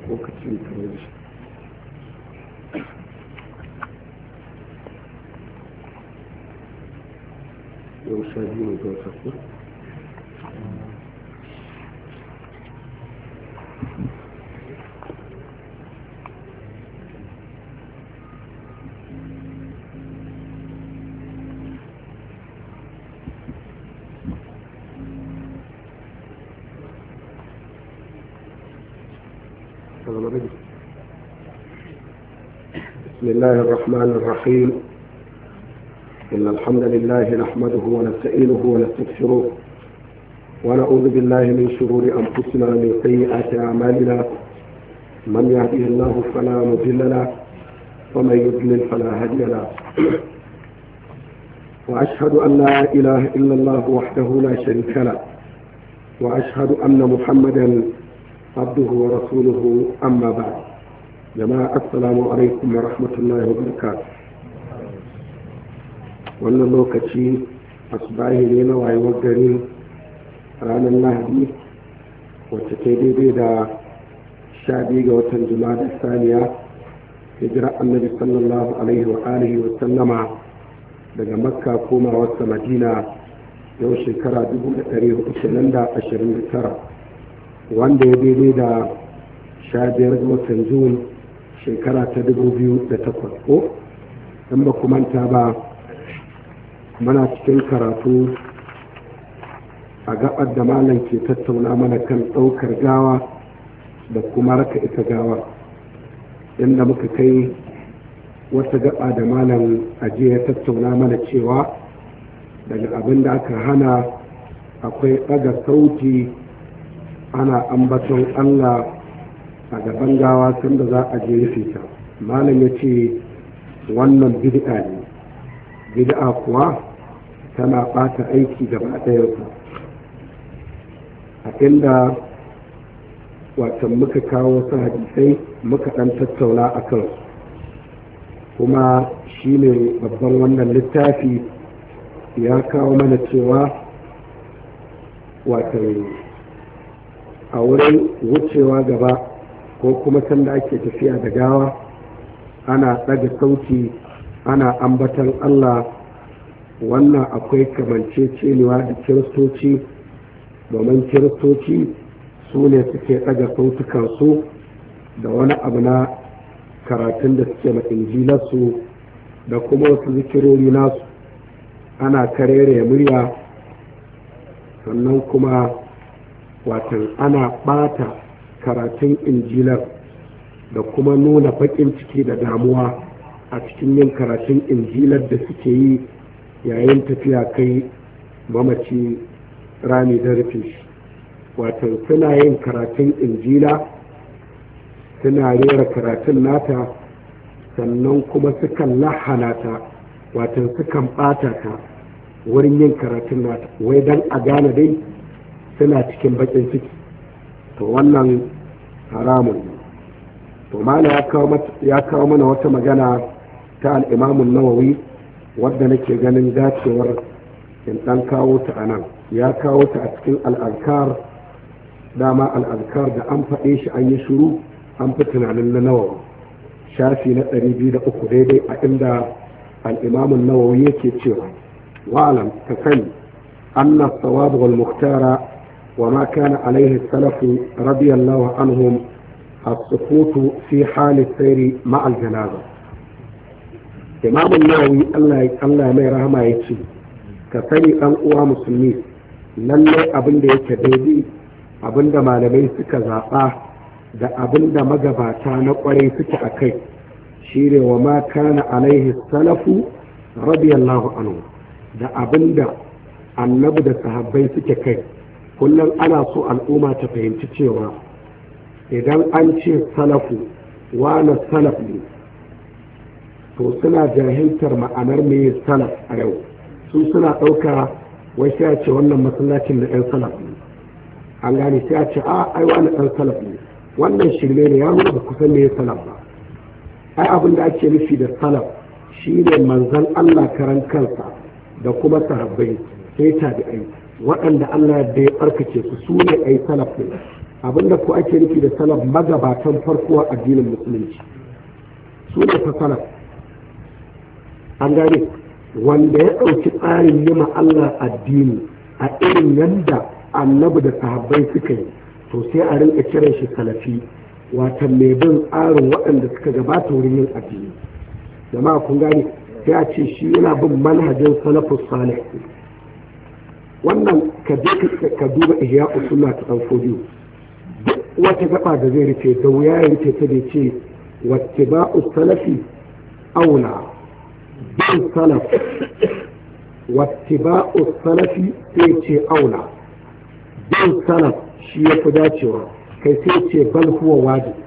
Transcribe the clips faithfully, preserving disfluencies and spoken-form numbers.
lokacin kamar shi yau sha biyu ne ga wata ko بسم الله الرحمن الرحيم إن الحمد لله نحمده ونستعينه ونستغفره ونعوذ بالله من شرور أنفسنا ومن سيئات أعمالنا من يهده الله فلا مضل له ومن يضلل فلا هادي له وأشهد أن لا إله إلا الله وحده لا شريك له وأشهد أن محمدا عبده ورسوله أما بعد جماعة السلام عليكم ورحمة الله وبركاته wannan lokaci asbahi ne na wayewar gari ranar lahadi wacce ta daidai da sha biyu ga watan juma'a saniya hijira annabi sallallahu alaihi wa alihi wa sallama daga makka koma wata madina yau shekara dubu da ɗari hudu da ashirin da tara wanda ya daidai da sha biyar ga watan jun shekara ta dubu biyu da takwas ko in ba manta ba muna cikin karatu a gabar da malam ke tattauna mana kan ɗaukar gawa da kuma raka ita gawa inda muka kai wata gaba da malam ajiye ya tattauna mana cewa daga abin da aka hana akwai ɗaga sauti ana ambaton Allah a gaban gawa sanda za a je rufe ta malam ya ce wannan bid'a ne bid'a kuwa tana ɓata aiki gaba ɗayansa a inda watan muka kawo wasu hadisai muka ɗan tattauna a kan kuma shi ne babban wannan littafi ya kawo mana cewa watan a wurin wucewa gaba ko kuma sanda ake tafiya da gawa ana ɗaga sauti ana ambatan Allah wannan akwai kamanceceniwa da kiristoci domin kiristoci su ne suke ɗaga sautukansu da wani abu na karatun da suke na injilarsu da kuma wasu zikirori nasu ana karere murya sannan kuma watan ana ɓata karatun injilar da kuma nuna baƙin ciki da damuwa a cikin yin karatun injilar da suke yi yayin tafiya kai mamaci rami da rufe shi watan suna yin karatun injila suna rera karatun nata sannan kuma sukan lahana ta watan sukan ɓata ta wurin yin karatun nata wai don a gane dai suna cikin bakin ciki to wannan haramun ne to mala ya kawo mana wata magana ta al'imamun nawawi wadda nake ganin dacewar in ɗan kawo ta a nan ya kawo ta a cikin al'adkar dama al'adkar da an faɗe shi an yi shuru an fi tunanin na nawawi shafi na ɗari biyu da uku daidai a inda al'imamun nawawi yake cewa wa'alam ka sani anna sawab wal muhtara wa ma kana alaihi salafu radiyallahu anhum as-sukutu fi hali sayri ma'al janaza imamun nawawi Allah mai rahama ya ce ka sani ɗan uwa musulmi lallai abin da yake daidai abin da malamai suka zaɓa da abin da magabata na ƙwarai suke a kai shi ne wa ma kana alaihi salafu radiyallahu anhu da abin da annabi da sahabbai suke kai kullum ana so al'umma ta fahimci cewa idan an ce salafu wane salaf ne to suna jahiltar ma'anar mai salaf a yau su suna ɗauka wai sai a ce wannan masallacin da ɗan salaf ne an gane sai a ce a ai wani ɗan salaf ne wannan shirme ne ya nuna ba kusan me salaf ba ai abin da ake nufi da salaf shine manzon Allah karan kansa da kuma sahabbai sai tabi'ai waɗanda Allah da ya barkace su su ne ai salaf ne abinda ko ake nufi da salaf magabatan farko a addinin musulunci su ne ta salaf an gane wanda ya ɗauki tsarin yi Allah addini a irin yadda annabi da sahabbai suka yi to sai a rinka kiran shi salafi watan mai bin tsarin waɗanda suka gabata wurin yin addini jama'a kun gane sai a ce shi yana bin manhajin salafus salih wannan ka je ka duba ihya usunna ta dan fodiyo duk wata gaba da zai rufe da wuya ya rufe ta da ce wattiba'u salafi aula bin salaf wattiba'u salafi sai ce aula bin salaf shi ya fi dacewa kai sai ce bal huwa wajibi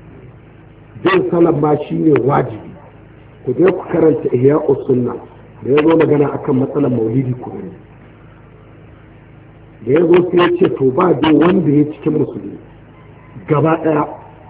bin salaf ma shi ne wajibi ku je ku karanta ihya usunna da ya zo magana akan matsalar maulidi ku gani da ya zo sai ya ce to ba dai wanda ya cikin musulmi gaba ɗaya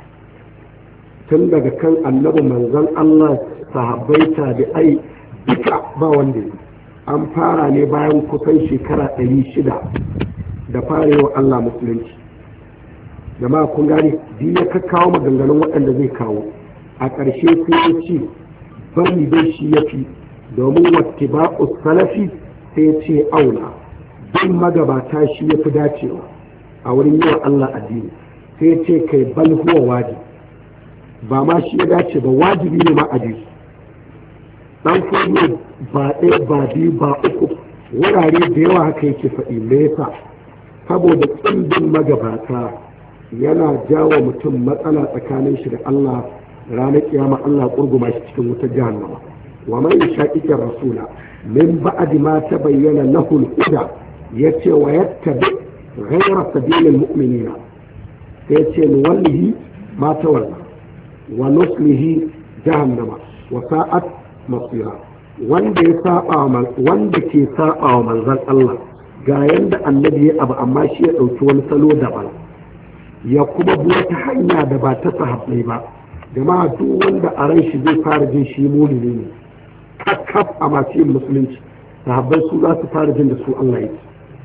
tun daga kan annabi manzon Allah sahabbai tabi'ai duka ba wanda ya an fara ne bayan kusan shekara ɗari shida da farewa Allah musulunci jama'a kun gane duk ya kakkawo maganganun waɗanda zai kawo a ƙarshe sai ya ce bari dai shi ya fi domin wattiba'u salafi sai ya ce aula bin magabata shi ya fi dacewa a wurin yi wa Allah addini sai ya ce kai bal huwa wajibi ba ma shi ya dace ba wajibi ne ma addini dan fodiyo ba ɗaya ba biyu ba uku wurare da yawa haka yake faɗi me yasa saboda tsindin magabata yana jawo mutum matsala tsakanin shi da Allah ranar kiyama Allah kurguma shi cikin wutar jahannama wa man yashaqiqir rasula min ba'di ma tabayyana lahu al-huda yace wa yattabi ghayra sabilil mu'minina sai yace nuwallihi ma tawalla wa nuslihi jahannama wa sa'at masira wanda ya saba wanda ke saba wa manzon Allah ga yanda annabi ya abu amma shi ya dauki wani salo daban ya kuma bi wata hanya da ba ta sahabbai ba jama'a duk wanda a ran shi zai fara jin shi mulini ne kakkaf a masu yin musulunci sahabbai su za su fara jin da su Allah yake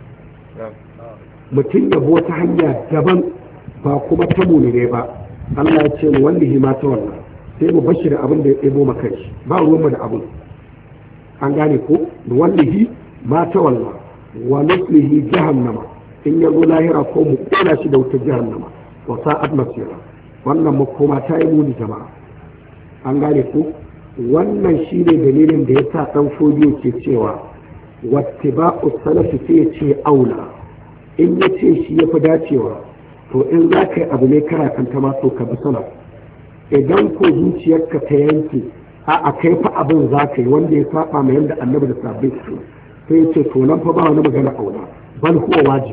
mutum ya bi wata hanya daban ba kuma ta muline ba Allah ya ce mu wallahi ma ta wannan sai mu bashi da abin da ya ɗebo maka shi ba ruwanmu da abin an gane ko wallahi ma ta wannan wa nuslihi jahannama in ya zo lahira ko mu kona shi da wutar jahannama wa sa'at masira wannan makoma ta yi muni jama'a an gane ko wannan shi ne dalilin da ya sa ɗan fodiyo ke cewa wattiba'u salafi sai ya ce aula in ya ce shi ya fi dacewa to in za ka yi abu ne kana kanta ma to ka bi salaf idan ko zuciyarka ta yanke a a kai fa abin za ka yi wanda ya saba ma yanda annabi da sabbin su sai ya ce to nan fa ba wani magana aula bal huwa wajib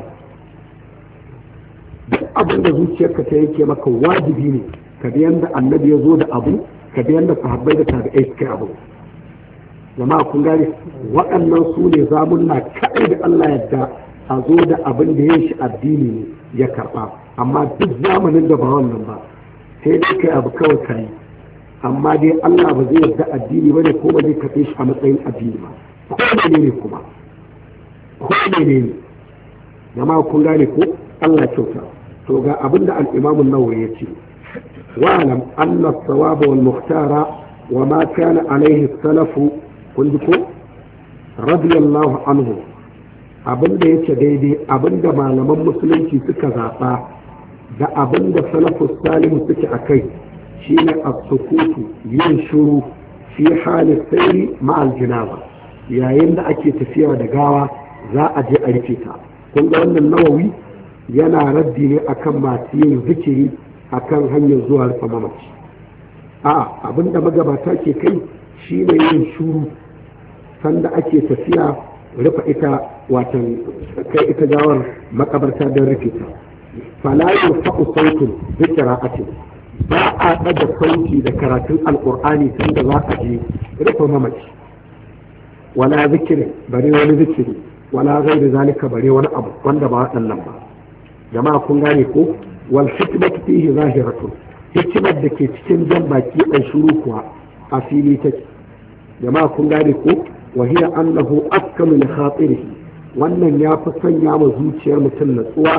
duk abin da zuciyarka ta yanke maka wajibi ne ka bi yanda annabi ya zo da abu ka bi yanda sahabbai da tabi'ai suka yi abu jama'a kun gane waɗannan su ne zamunna kaɗai da Allah yadda a zo da abin da ya shi addini ne ya karɓa amma duk zamanin da ba wannan ba sai dai kai abu kawai kai amma dai Allah ba zai yarda addini bane ko ba zai kafe shi a matsayin addini ba ko ne ne kuma ko ne ne jama'a kun gane ko Allah kyauta to ga abin da al-Imam an-Nawawi ya ce wa'lam anna as-sawab wal mukhtara wa ma kana alayhi as-salafu kun ji ko radiyallahu anhu abinda yake daidai abinda malaman musulunci suka zaɓa da abinda salafus salihu suke a kai shine as-sukutu yin shuru fi halin sayri ma'al jinaba yayin da ake tafiya da gawa za a je a rufe ta kun ga wannan nawawi yana raddi ne akan masu yin zikiri akan hanyar zuwa rufe mamaci a abinda magabata ke kai shine yin shuru sanda ake tafiya rufe ita watan kai ita gawar makabarta don rufe ta fala yurfa'u sautun bi qira'atin ba a ɗaga sauti da karatun alqur'ani sanda za a je rufe mamaci wala zikiri bare wani zikiri wala ghairi zalika bare wani abu wanda ba waɗannan ba jama'a kun gane ko wal hikmatu fihi zahiratun hikimar da ke cikin jan baki ɗan shuru kuwa a fili take jama'a kun gane ko وهي أنه أسكن لخاطره wannan ya fi sanya ma zuciyar mutum natsuwa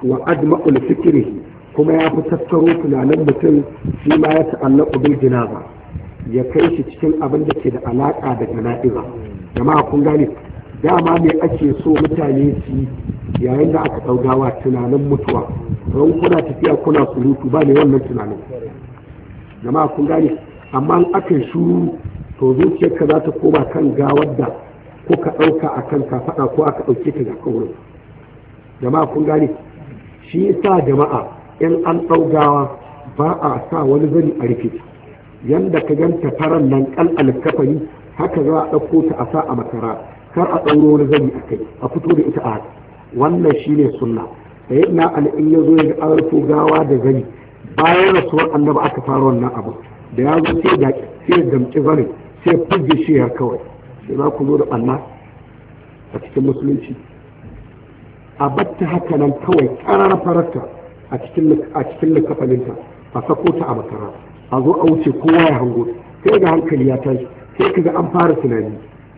wa adma'ul fikrihi kuma ya fi tattaro tunanin mutum shi ma ya ta'allaku bil jinaza ya kai shi cikin abin da ke da alaka da jana'iza jama'a kun gane dama me ake so mutane su yayin da aka ɗaugawa tunanin mutuwa don kuna tafiya kuna surutu ba ne wannan tunanin jama'a kun gane amma in aka shuru to zuciyarka za ta koma kan gawar da ko ka ɗauka a kan kafaɗa ko aka ɗauke ta ga kaurin jama'a kun gane shi yasa jama'a in an ɗaugawa ba a sa wani zani a rufe yanda ka ganta faran nan kal alkafani haka za a ɗauko ta a sa a makara kar a ɗauro wani zani a kai a fito da ita a haka wannan shine sunna sai na in ya zo ya ga an gawa da zani bayan rasuwar annabi aka fara wannan abu da ya zo sai da sai ya damƙi zanin sai fuje shi ya kawai sai za ku zo da ɓanna a cikin musulunci a batta haka nan kawai ƙarar fararta a cikin a cikin likafaninta a sako ta a makara a zo a wuce kowa ya hango sai ga hankali ya tashi sai kaga an fara tunani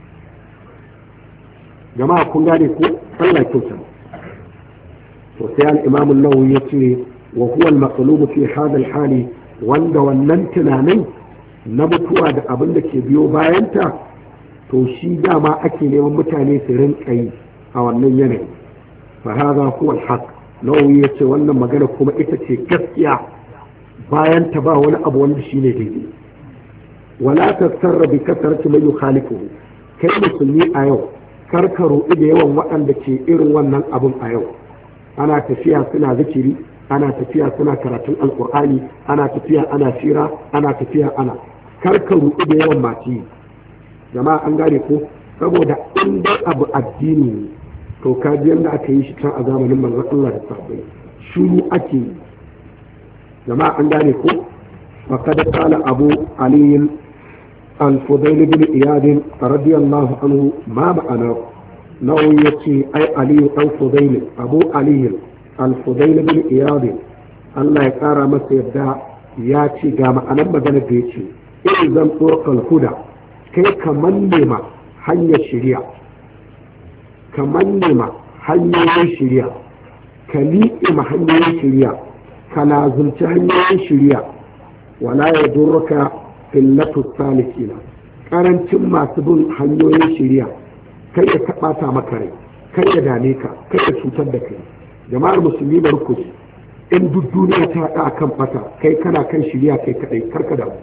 jama'a kun gane ko Allah kyauta to sai al-imam an-nawawi yace wa huwa al-maqlub fi hadha al-hali wanda wannan tunanin na mutuwa da abin da ke biyo bayanta to shi dama ake neman mutane su rinka yi a wannan yanayi fa hadha huwa al-haq nawawi yace wannan magana kuma ita ce gaskiya bayan ta ba wani abu wanda shine daidai wala tasarra bi kasarati man yukhalifu kai musulmi a yau karka roƙi da yawan waɗanda ke irin wannan abun a yau ana tafiya suna zikiri ana tafiya suna karatun alƙur'ani ana tafiya ana fira ana tafiya ana karka roƙi da yawan mati jama'a an gane ko saboda in dai abu addini ne to ka ji yanda aka yi shi can a zamanin manzon Allah da sahabbai shuru ake yi jama'a an gane ko faqad qala abu ali الفضيل بن إياد رضي الله عنه ما معنى نويتي أي علي أو فضيل أبو علي الفضيل بن إياد الله يقارى ما سيبدا ياتي قام أنا مجانا بيتي إذن طرق الهدى كي كمان نما حي الشريعة كمان نما حي الشريعة كليء حي الشريعة كلازم حي الشريعة ولا يضرك illatu salikina karancin masu bin hanyoyin shari'a kai ya taɓata maka rai kai ya dame ka kai ya cutar da kai jama'ar musulmi na rukuni in duk duniya ta haɗa akan fata kai kana kan shari'a kai kaɗai karka da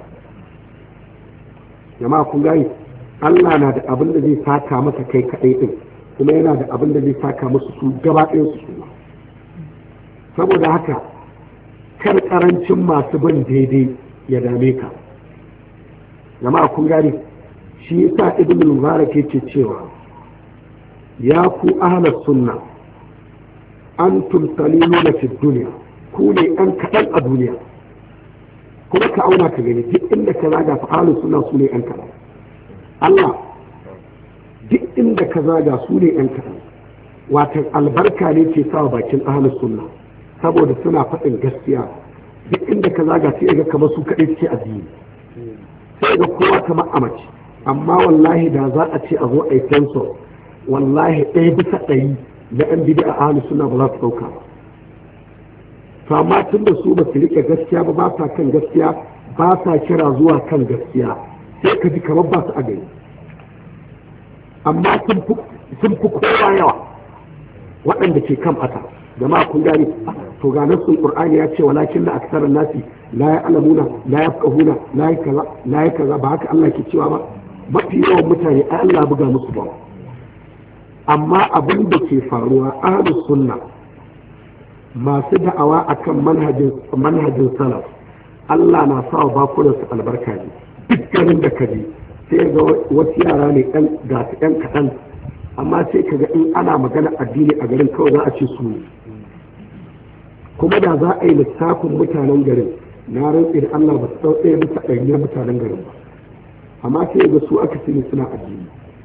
jama'a kun gani Allah na da abin da zai saka maka kai kaɗai ɗin kuma yana da abin da zai saka musu su gaba ɗayan su saboda haka kar karancin masu bin daidai ya dame ka jama'a kun gane shi yasa ibn mubarak yake cewa ya ku ahlus sunna antum qaliluna fi dunya ku ne an kadan a duniya kuma ka auna ka gani duk inda ka zaga fa ahlus sunna su ne an kadan Allah duk inda ka zaga su ne an kadan watan albarka ne ke sa bakin ahlus sunna saboda suna faɗin gaskiya duk inda ka zaga sai ga kamar su kaɗai suke addini sai ga kowa kamar a mace amma wallahi da za a ce a zo a yi sensor wallahi ɗaya bisa ɗari na yan bidi a ahalus suna ba za su ɗauka ba to amma tun da su ba su riƙe gaskiya ba ba sa kan gaskiya ba sa kira zuwa kan gaskiya sai ka ji kamar ba su a gani amma sun fi kowa yawa waɗanda ke kan ɓata jama'a kun gane to ga nassun qur'ani ya ce walakin da aksaran nasi la ya'lamuna la yafqahuna la kaza la kaza ba haka Allah ke cewa ba mafi yawan mutane ai Allah buga musu ba amma abin da ke faruwa ahlus sunna masu da'awa akan manhajin manhajin salaf Allah na sa bakunan su albarka ne dukkanin da kaje sai ga wasu yara ne ɗan ga su ɗan kaɗan amma sai kaga in ana magana addini a garin kawai za a ce su ne kuma da za a yi lissafin mutanen garin na rantsi da Allah ba su ɗau ɗaya bisa ɗari na mutanen garin ba amma sai ga su aka sani suna addini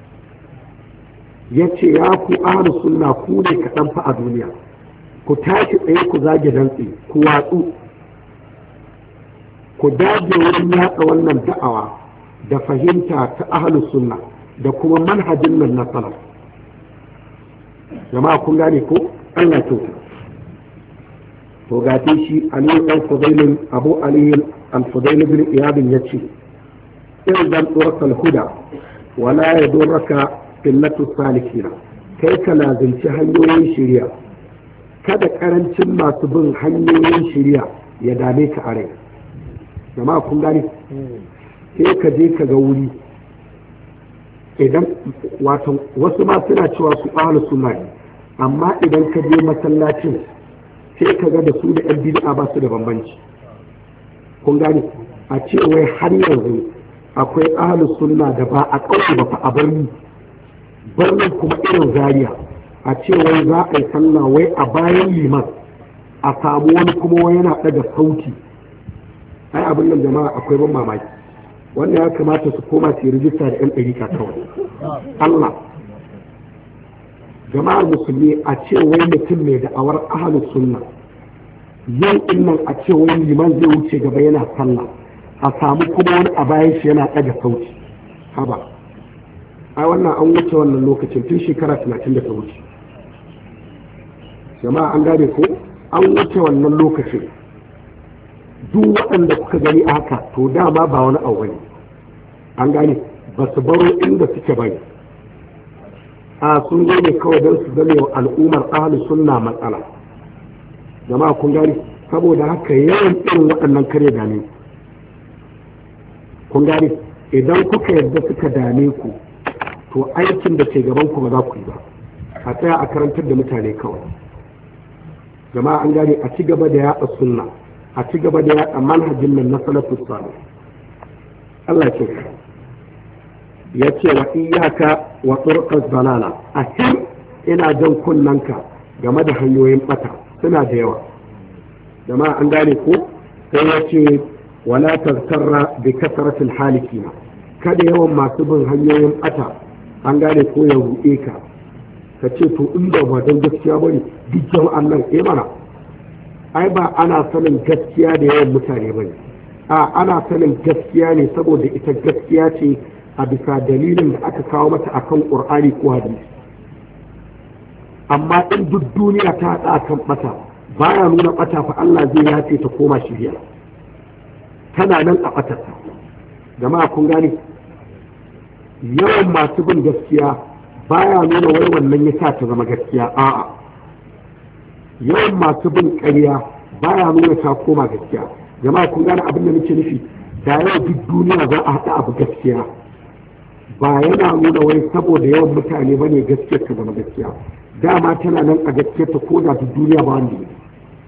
ya ce ya ku ahlu sunna ku ne kaɗan fa a duniya ku tashi tsaye ku zage dantse ku watsu ku dage wurin yaɗa wannan da'awa da fahimta ta ahlu sunna da kuma manhajin nan na salaf jama'a kun gane ko Allah kyauta to ga shi aliyu dan fudailin abu aliyu al-fudail bin iyad yace idan turakal huda wala yadurraka illatu salikina kai ka lazimci hanyoyin shari'a kada karancin masu bin hanyoyin shari'a ya dame ka a rai jama'a kun gane sai ka je ka ga wuri idan wato wasu ma suna cewa su ahlus sunna amma idan ka je masallacin sai ka ga da su da yan bid'a ba su da bambanci kun gane a ce wai har yanzu akwai ahlus sunna da ba a kauce ba fa a barni barnin kuma irin Zaria a ce wai za a yi sallah wai a bayan liman a samu wani kuma wai yana daga sauti ai abin nan jama'a akwai ban mamaki wannan ya kamata su koma su yi rijista da yan ɗarika kawai Allah jama'ar musulmi a ce wai mutum mai da'awar ahlus sunna yau nan a ce wai liman zai wuce gaba yana sallah a samu kuma wani a bayan shi yana ɗaga sauti haba ai wannan an wuce wannan lokacin tun shekara talatin da ta wuce jama'a an gane ko an wuce wannan lokacin duk waɗanda kuka gani a haka to dama ba wani abu ne an gane ba su baro inda suke bane a sun zo ne kawai don su zame wa al'ummar ahlus sunna matsala jama'a kun gane saboda haka yawan irin waɗannan kare dame kun gane idan kuka yarda suka dame ku to aikin da ke gaban ku ba za ku yi ba a tsaya a karantar da mutane kawai jama'a an gane a ci gaba da yaɗa sunna a ci gaba da yaɗa manhajin nan na salafus salih Allah ce ya ce wa iyaka wa turqas dalala a hin ina jan kunnanka game da hanyoyin bata suna da yawa jama'a an gane ko sai ya ce wala tazkarra bi kasratil halikina kada yawan masu bin hanyoyin bata an gane ko ya ruɗe ka ka ce to inda ba don gaskiya bane duk jama'an nan eh mana ai ba ana sanin gaskiya da yawan mutane bane a ana sanin gaskiya ne saboda ita gaskiya ce a bisa dalilin da aka kawo mata akan qur'ani ko hadisi amma in duk duniya ta haɗa kan bata baya nuna bata fa Allah zai yace ta koma shiriya tana nan a batarta jama'a kun gane yawan masu bin gaskiya baya nuna wai wannan ya sa ta zama gaskiya a'a yawan masu bin ƙarya baya nuna ta koma gaskiya jama'a kun gane abin da nake nufi da yau duk duniya za a haɗa abu gaskiya ba yana nuna wai saboda yawan mutane bane gaskiyar ta zama gaskiya dama tana nan a gaskiyar ta ko da duk duniya ba wanda ne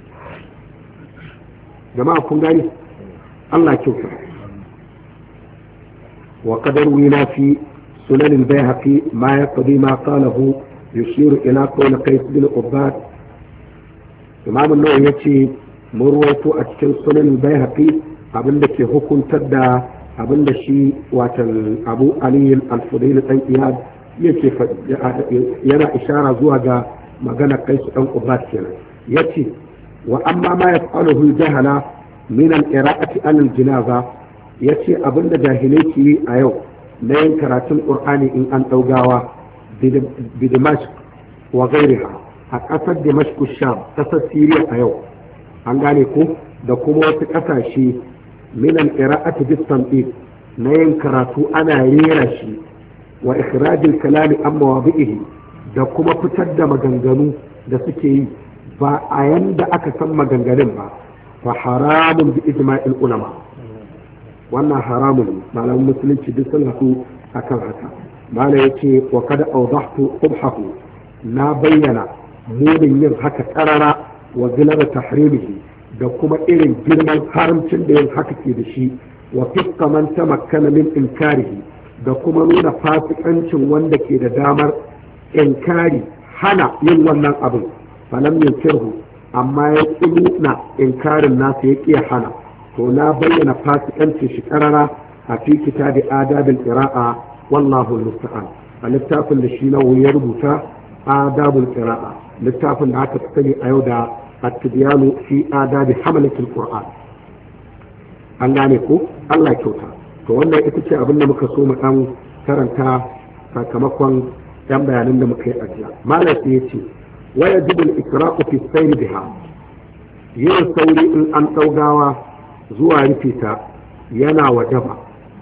jama'a kun gane Allah kyauta wa qadar wina fi sunan al-bayhaqi ma yaqdi ma qalahu yushiru ila qawl qais bin ubad imam an-nawawi yace mun ruwaito a cikin sunan al-bayhaqi abinda ke hukuntar da abinda shi watan abu ali al-fudayl dan iyad yake yana ishara zuwa ga magana qais dan ubad kenan yace wa amma ma yaf'aluhu jahala min al-qira'ati an al-janaza yace abinda jahilai ke yi a yau na yin karatun qur'ani in an daugawa bi dimashq wa ghayriha a kasar dimashq sham kasar syria a yau an gane ko da kuma wasu kasashe min al-qira'ati bis-sam'i na yin karatu ana rera shi wa ikhraj al-kalami an mawadi'ihi da kuma fitar da maganganu da suke yi ba a yanda aka san maganganun ba fa haramun bi ijma'il ulama wannan haramun malamin musulunci duk sun haɗu akan haka malam yace wa kada awdahtu qubhahu na bayyana munin yin haka karara wa zilar tahrimihi da kuma irin girman haramcin da yin haka ke da shi wa fiska man tamakkana min inkarihi da kuma nuna fasikancin wanda ke da damar inkari hana yin wannan abin falam yankirhu amma ya ƙi nuna inkarin nasa ya ƙi hana to na bayyana fasikancin shi karara a fi kitabi adabul qira'a wallahu musta'an a littafin da shi na ya rubuta adabul qira'a littafin da aka sani a yau da at-tibyanu fi adabi hamalatul qur'an an gane ko Allah kyauta to wannan ita ce abin da muka so mu dan karanta sakamakon yan bayanan da muka yi a jiya malam sai ya ce wa yajibu al-ikra'u fi sayr biha yin sauri in an ɗaugawa zuwa rufe ta yana wajaba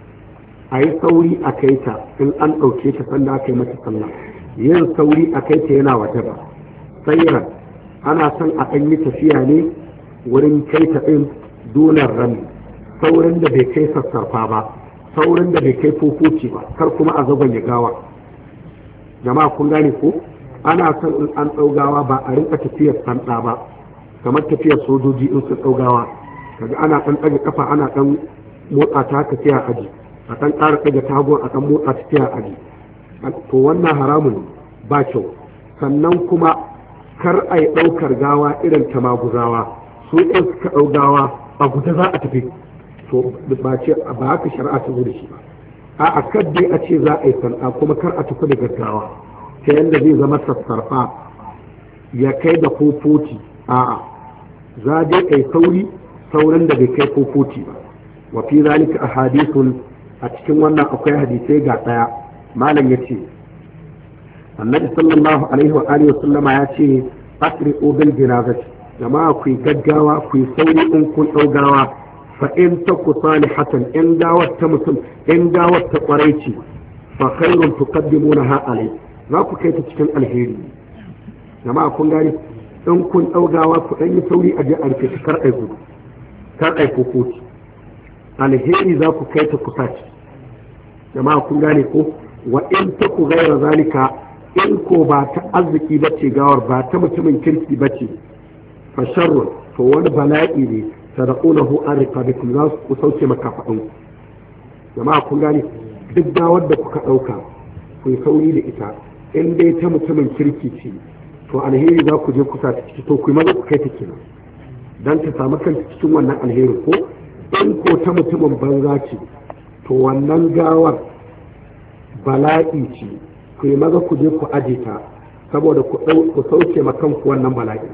a yi sauri a kai ta in an ɗauke ta sanda aka yi mata sallah yin sauri a kai ta yana wajaba sayran ana son a ɗan yi tafiya ne wurin kai ta ɗin donar rami saurin da bai kai sassarfa ba saurin da bai kai fofoci ba kar kuma a zagon ya gawa jama'a kun gane ko ana son in an ɗaugawa ba a rinka tafiyar sanda ba kamar tafiyar sojoji in sun ɗaugawa kaga ana ɗan ɗaga kafa ana ɗan motsa ta tafiya aji a ɗan ƙara ɗaga tagon a ɗan motsa tafiya aji to wannan haramun ba kyau sannan kuma kar a yi ɗaukar gawa irin ta maguzawa su ɗin suka ɗau gawa a guje za a tafi to ba ce ba haka shari'a ta zo da shi ba a kar dai a ce za a yi sanda kuma kar a tafi da gaggawa ta yadda zai zama sassarfa ya kai da fofoti a'a za dai kai sauri saurin da bai kai fofoti ba wa fi zalika ahadithun a cikin wannan akwai hadisai ga daya malam yace annabi sallallahu alaihi wa alihi wasallama ya ce asri'u bil janazati jama'a ku gaggawa ku sauri in kun daugawa fa in taku salihatan in gawar ta mutum in gawar ta kwaraici fa khairun tuqaddimunaha alai za ku kai ta cikin alheri jama'a kun gani in kun daugawa ku dan yi sauri a je a rike ta kar ai gudu kar ai kokoti alheri za ku kai ta kusa ci jama'a kun gane ko wa in taku gaira zalika in ko ba ta arziki bace gawar ba ta mutumin kirki bace fa sharrun to wani bala'i ne taraqunahu an riqabikum za ku sauke makafadin jama'a kun gane duk gawar da kuka dauka ku yi sauri da ita in dai ta mutumin kirki ce to alheri za ku je kusa ta ciki to ku maza ku kai ta kenan dan ta samu kanta cikin wannan alheri ko in ko ta mutumin banza ce to wannan gawar bala'i ce ku yi maza ku je ku aje ta saboda ku sauke makanku wannan bala'i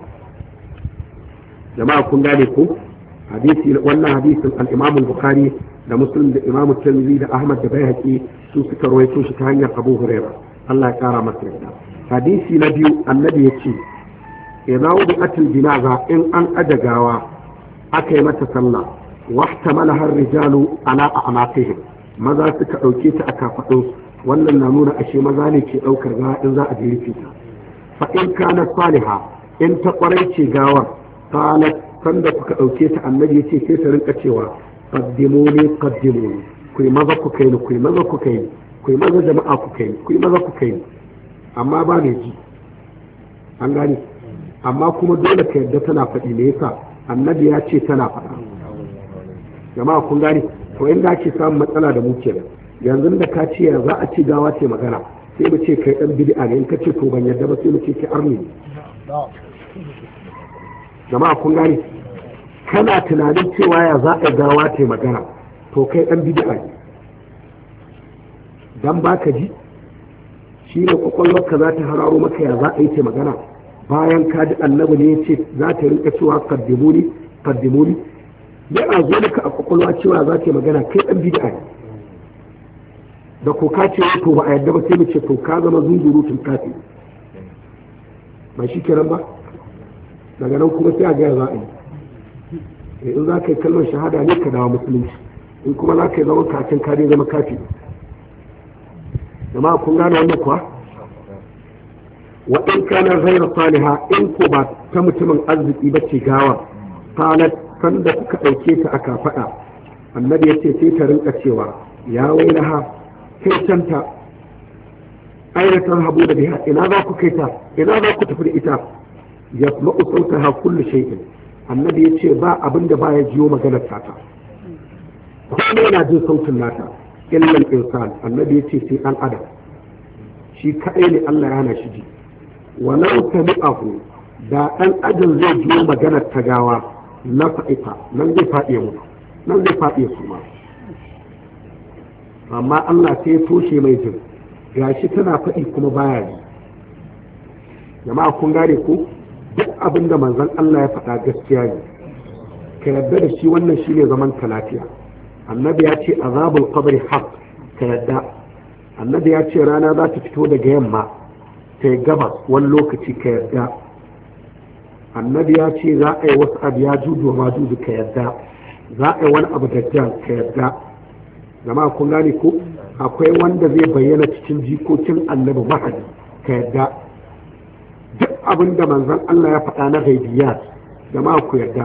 jama'a kun gane ku hadisi wannan hadisin al-Imam al-Bukhari da Muslim da Imam Tirmidhi da Ahmad da Baihaqi su suka rawaito shi ta hanyar Abu Hurairah Allah ya kara masa yarda hadisi na biyu annabi yace idza wudi'atil jinaza in an adagawa aka yi mata sallah wahtamalaha ar-rijalu ala a'naqihim maza suka dauke ta a kafadun wannan na nuna ashe maza ne ke daukar gawa in za a je rufe ta fa in kana salihah in ta kwarai ce gawar qalat sanda kuka dauke ta annabi yace sai ta rinka cewa qaddimuni qaddimuni ku maza ku kai ni ku maza ku kai ni ku maza jama'a ku kai ni ku maza ku kai ni amma ba ne ji an gani amma kuma dole ka yadda tana faɗi me yasa annabi ya ce tana faɗa jama'a kun gani to inda ake samun matsala da mu kenan yanzu da ka ce za a ci gawa ce magana sai mu ce kai dan bid'a ne in ka ce to ban yadda ba sai mu ce ki arni ne jama'a kun gani kana tunanin cewa ya za a gawa ce magana to kai dan bid'a ne dan baka ji shi ne kwakwalwarka za ta hararo maka ya za a yi ce magana bayan ka ji annabi ne ya ce za ta rinka cewa kaddimuni kaddimuni yana zo maka a kwakwalwa cewa za ta yi magana kai dan bid'a ne da ko ka ce to ba a yadda ba sai mu ce to ka zama zunzurutun kafi ba shi kiran ba daga nan kuma sai a gaya za a yi in za ka yi kalmar shahada ne ka dawo musulunci in kuma za ka yi zaman kacin ka dai zama kafi jama'a kun gane wannan kuwa wa in kana ghayra salihah in ko ba ta mutumin arziki ba ce gawa qalat sanda kuka dauke ta aka fada annabi yace sai ta rinka cewa ya wailaha kai canta aina tarhabu da biha ina za ku kai ta ina za ku tafi da ita yasma'u sautaha kullu shay'in annabi yace ba abinda baya jiyo maganar ta kuma yana jin sautin nata illal insan annabi yace sai dan adam shi kadai ne Allah ya hana shi ji walau tabi'ahu da dan adam zai ji maganar ta gawa na fa'ita nan zai fadi mu nan zai fadi su ma amma Allah sai ya toshe mai jin gashi tana fadi kuma baya ji jama'a kun gane ko duk abin da manzon Allah ya faɗa gaskiya ne ka yarda da shi wannan shine zaman ka lafiya annabi ya ce azabul qabri haq ka yadda annabi ya ce rana za ta fito daga yamma ta yi gabas wani lokaci ka yadda annabi ya ce za a yi wasu abu ya juju ma juju ka yadda, za a yi wani abu dajjal ka yadda. Jama'a kun gane ko akwai wanda zai bayyana cikin jikokin annabi mahadi ka yadda. Duk abin da manzon Allah ya faɗa na gaibiyat jama'a ku yadda.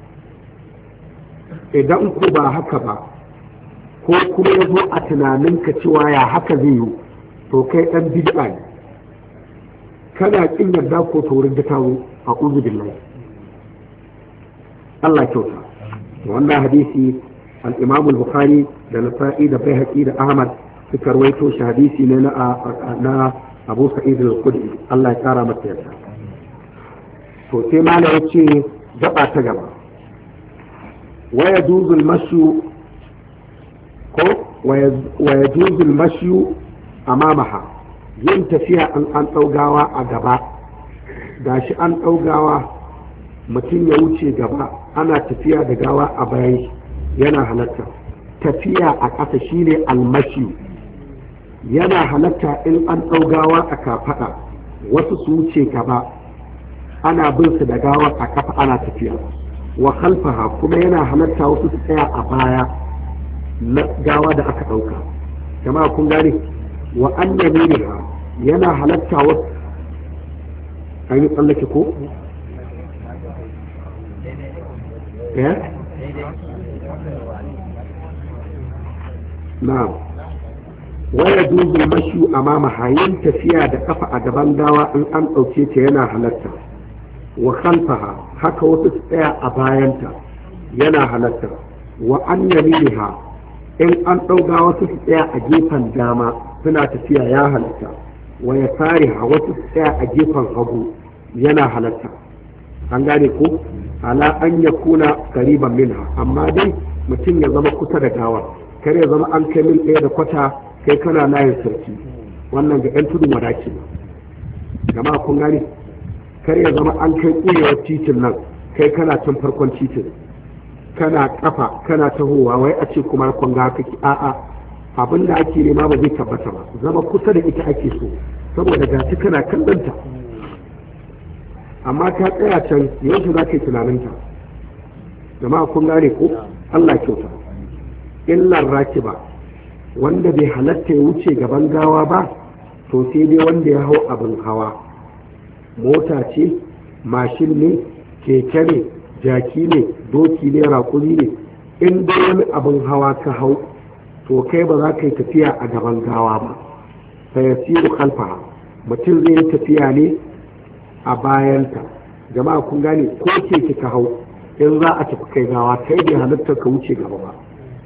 Idan ku ba haka ba ko kuma ya zo a tunaninka cewa ya haka zai yi, to kai ɗan bid'a ne, kana kin yarda ko taurin da tawo a uzu billahi. Allah kyauta. Wannan hadisi al-Imam al-Bukhari da Nasa'i da Baihaqi da Ahmad suka rawaito shi, hadisi ne na na Abu Sa'id al-Khudri, Allah ya kara masa yarda. To sai mala yace gaba ta gaba, wa yajuzu al-mashyu ko wa yajuzu al-mashyu amamaha, yin tafiya an an ɗaugawa a gaba, gashi an ɗaugawa mutum ya wuce gaba ana tafiya da gawa a bayan yana halatta. Tafiya a ƙasa shine almashi, yana halatta in an ɗaugawa a kafaɗa wasu su wuce gaba ana bin su da gawa a kafa ana tafiya. Wa khalfaha kuma yana halatta wasu su tsaya a baya na gawa da aka ɗauka. Jama'a kun gane? Wa an yaminiha yana halatta wasu an yi tsallake ko? eh? na'am waya duzul mashu amama hayin tafiya da kafa a gaban gawa in an ɗauke ta yana halatta. Wa khalfaha haka wasu su tsaya a bayanta yana halatta. Wa an yaminiha in an ɗauga wasu su tsaya a gefen dama suna tafiya ya halatta. Wa ya tsari ha wasu tsaya a gefen hagu yana halatta. An gane ko ala an ya kuna kariban minha, amma dai mutum ya zama kusa da gawa, kar ya zama an kai mil ɗaya da kwata kai kana layin sarki, wannan ga yan tudun wadaki. Jama'a kun gane, kar ya zama an kai ƙurewar titin nan kai kana can farkon titin, kana kafa kana tahowa wai a ce kuma kun ga kake a'a, abin da ake nema ba zai tabbata ba, zama kusa da ita ake so saboda gaci kana kallonta. Amma ka tsaya can yanzu za ka yi tunaninta. Jama'a kun gane ko Allah kyauta. Illar rakiba wanda bai halatta ya wuce gaban gawa ba, to sai dai wanda ya hau abin hawa, mota ce, mashin ne, keke ne, jaki ne, doki ne, raƙumi ne, in dai wani abin hawa ka hau to kai ba za ka yi tafiya a gaban gawa ba. Sai ya siru kalfa, mutum zai yi tafiya ne a bayanta. Jama'a kun gane, ko keke ka hau in za a tafi kai gawa kai bai halatta ka wuce gaba ba,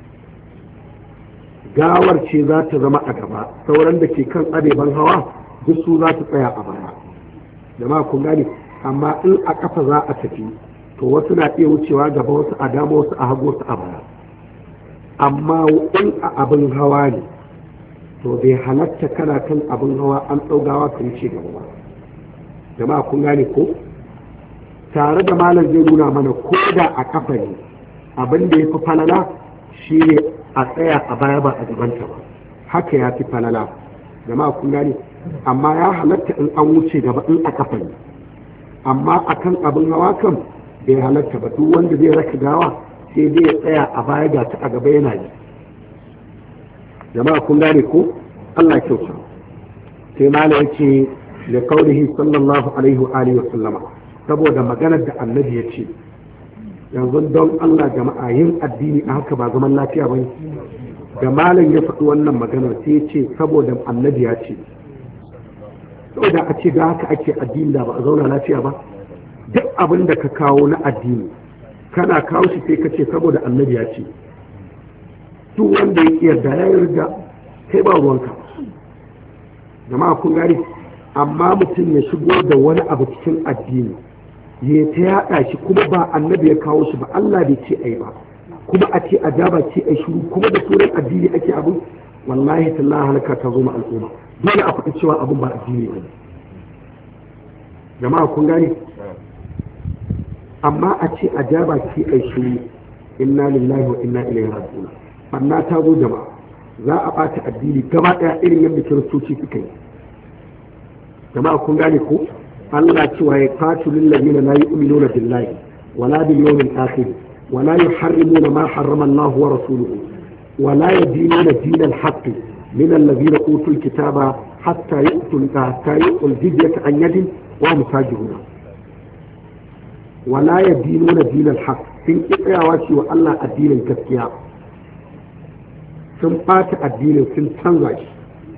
gawar ce za ta zama a gaba, sauran da ke kan abeban hawa duk su za su tsaya a baya. Jama'a kun gane, amma in a kafa za a tafi to wasu na iya wucewa gaba, wasu a dama, wasu a hagu, wasu a baya. Amma in a abin hawa ne to bai halatta kana kan abin hawa an ɗaugawa ka wuce gaba ba. Jama'a kun gane ko tare da malam zai nuna mana ko da a kafa ne abin da ya fi falala shi ne a tsaya a baya ba a gabanta ba, haka ya fi falala. Jama'a kun gane, amma ya halatta in an wuce gaba in a kafa ne, amma akan abin hawa kan bai halatta ba. Duk wanda zai raka gawa sai dai ya tsaya a baya ga ta a gaba yana yi. Jama'a kun gane ko Allah kyauta. Sai malam yake da kaulihi sallallahu alaihi wa alihi wa sallama, saboda maganar da annabi ya ce. Yanzu don Allah jama'a yin addini a haka ba zaman lafiya ba ne. Da malam ya faɗi wannan maganar sai ya ce saboda annabi ya ce, saboda a ce da haka ake addini da ba a zauna lafiya ba. Duk abin da ka kawo na addini kana kawo shi sai ka ce saboda annabi ya ce, duk wanda ya yarda ya yarda kai ba ruwanka. Jama'a kun gane, amma mutum ya shigo da wani abu cikin addini ya ta yaɗa shi kuma ba annabi ya kawo shi ba, Allah bai ce ai ba, kuma a ce a jaba ce ai shiru, kuma da sunan addini ake abu, wallahi tallahi halaka ta zo ma al'umma. Dole a faɗi cewa abun ba addini ba ne. Jama'a kun gane, amma a ce a jaba ce ai shiru, inna lillahi wa inna ilaihi raji'un. Banna ta zo jama'a, za a ɓata addini gaba ɗaya irin yadda kiristoci suka yi. Jama'a kun gane ko Allah cewa ya qatilul ladina la yu'minuna billahi wala bil yawmil akhir wala yuharrimuna ma harrama Allah wa rasuluhu wala yadinuna dinal haqq min alladhina utul kitaba hatta yu'tul hatta yu'tul jizyata an yadin wa musajiruna wala yadinuna dinal haqq sun tsayawa cewa Allah addinin gaskiya sun ɓata addinin sun canza shi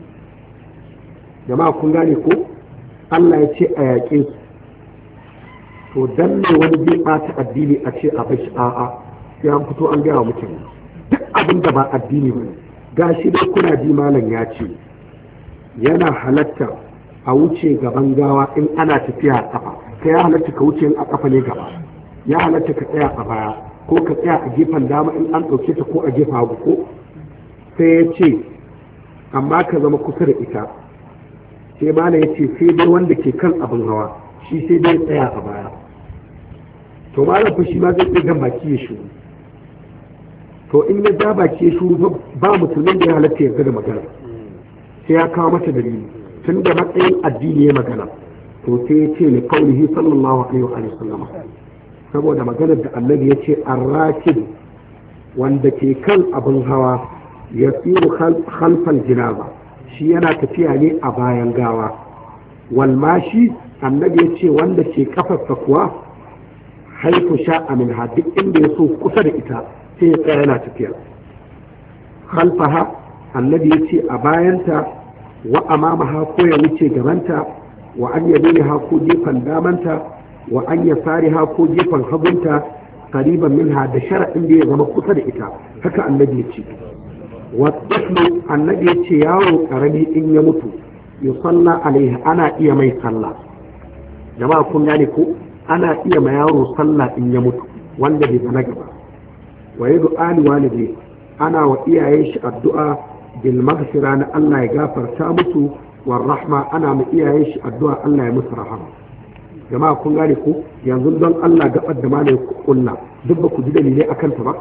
jama'a kun gane ko Allah ya ce a yaƙe su to dan ne wani zai ɓata addini a ce a bashi a'a sai an fito an gaya wa mutane duk abin da ba addini ba gashi dai kuna ji malam ya ce yana halatta a wuce gaban gawa in ana tafiya a kafa ka ya halatta ka wuce in a kafa ne gaba ya halatta ka tsaya a baya ko ka tsaya a gefen dama in an ɗauke ta ko a gefen hagu ko sai ya ce amma ka zama kusa da ita sai mana ya ce sai dai wanda ke kan abin hawa shi sai dai tsaya a baya to malam fa shi ma zai ɗigan baki ya shuru to in ya ja baki ya shuru ba musulmin da ya halatta ya da magana sai ya kawo mata dalili tun da matsayin addini ya magana to sai ya ce ni kaulihi sallallahu alaihi wa sallama saboda maganar da annabi ya ce arrakib wanda ke kan abin hawa ya tsiru khalfal jinaza shi yana tafiya ne a bayan gawa walmashi annabi ya ce wanda ke kafarsa kuwa haifu sha'a min duk inda ya so kusa da ita sai ya tsaya yana tafiya khalfaha annabi ya ce a bayanta wa amamaha ko ya wuce gabanta wa an yaminiha ko gefen damanta wa an yasariha ko gefen hagunta qariban minha da shara'in da ya zama kusa da ita haka annabi ya ce wasu annabi ya ce yaro karami in ya mutu ya salla alaihi ana iya mai sallah jama'a kun gane ko ana iya ma yaro sallah in ya mutu wanda bai zana gaba wa yadu ali walidi ana wa iyayen shi addu'a bil maghfira na Allah ya gafarta musu war rahma ana ma iyayen shi addu'a Allah ya musu rahama jama'a kun gane ko yanzu don Allah gabar da malai kulla duk ba ku ji dalilai akan ta ba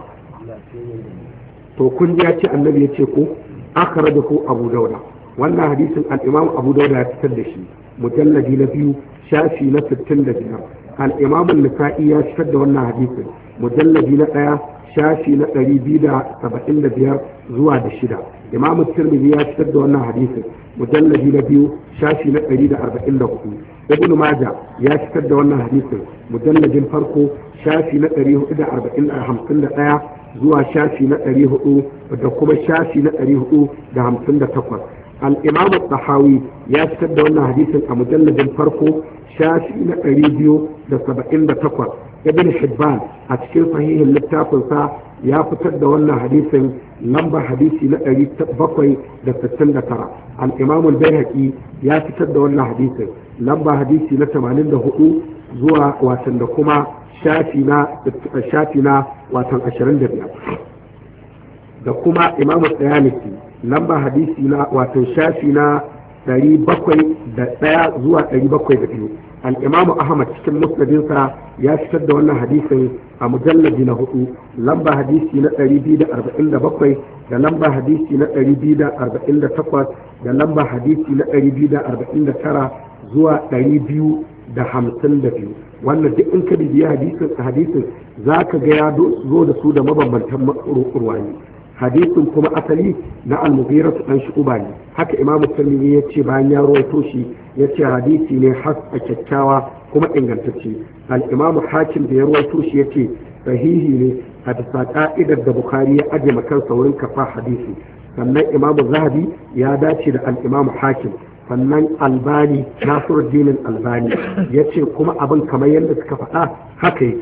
to kun ji ya ce annabi ya ce ko akhrajahu abu dauda wannan hadisin al-imam abu dauda ya fitar da shi mujalladi na biyu shafi na sittin da biyar al-imam an-nasa'i ya fitar da wannan hadisin mujalladi na ɗaya shafi na ɗari biyu da saba'in da biyar zuwa da shida imam tirmidhi ya fitar da wannan hadisin mujalladi na biyu shafi na ɗari da arba'in da hudu ibn maja ya fitar da wannan hadisin mujalladin farko shafi na ɗari hudu da arba'in da hamsin da ɗaya zuwa shafi na ɗari hudu da kuma shafi na ɗari hudu da hamsin da takwas al-imam al-tahawi ya fitar da wannan hadisin a mujalladin farko shafi na ɗari biyu da saba'in da takwas ibn hibban a cikin sahihin littafinsa ya fitar da wannan hadisin lamba hadisi na ɗari bakwai da sittin da tara al-imam al-bayhaqi ya fitar da wannan hadisin lamba hadisi na tamanin da hudu zuwa watan da kuma shafi na shafi na watan ashirin da biyar da kuma imam al-tayalisi lamba hadisi na watan shafi na ɗari bakwai da ɗaya zuwa ɗari bakwai da biyu al-imam ahmad cikin musnadinsa ya fitar da wannan hadisin a mujallabi na hudu lamba hadisi na ɗari biyu da arba'in da bakwai da lamba hadisi na ɗari biyu da arba'in da takwas da lamba hadisi na ɗari biyu da arba'in da tara zuwa ɗari biyu da hamsin da biyu wannan duk in ka bibiya hadisin hadisin za ka ga ya zo da su da mabambantan ruwani hadisin kuma asali na al-mughira dan shu'ba ne haka imamu tirmidhi ya ce bayan ya rawaito shi ya ce hadisi ne has a kyakkyawa kuma ingantacce al-imamu hakim da ya rawaito shi ya ce sahihi ne a bisa ka'idar da bukhari ya aje makan saurin kafa hadisi sannan imamu zahabi ya dace da al-imamu hakim sannan albani nasiruddin albani ya ce kuma abin kamar yadda suka faɗa haka yake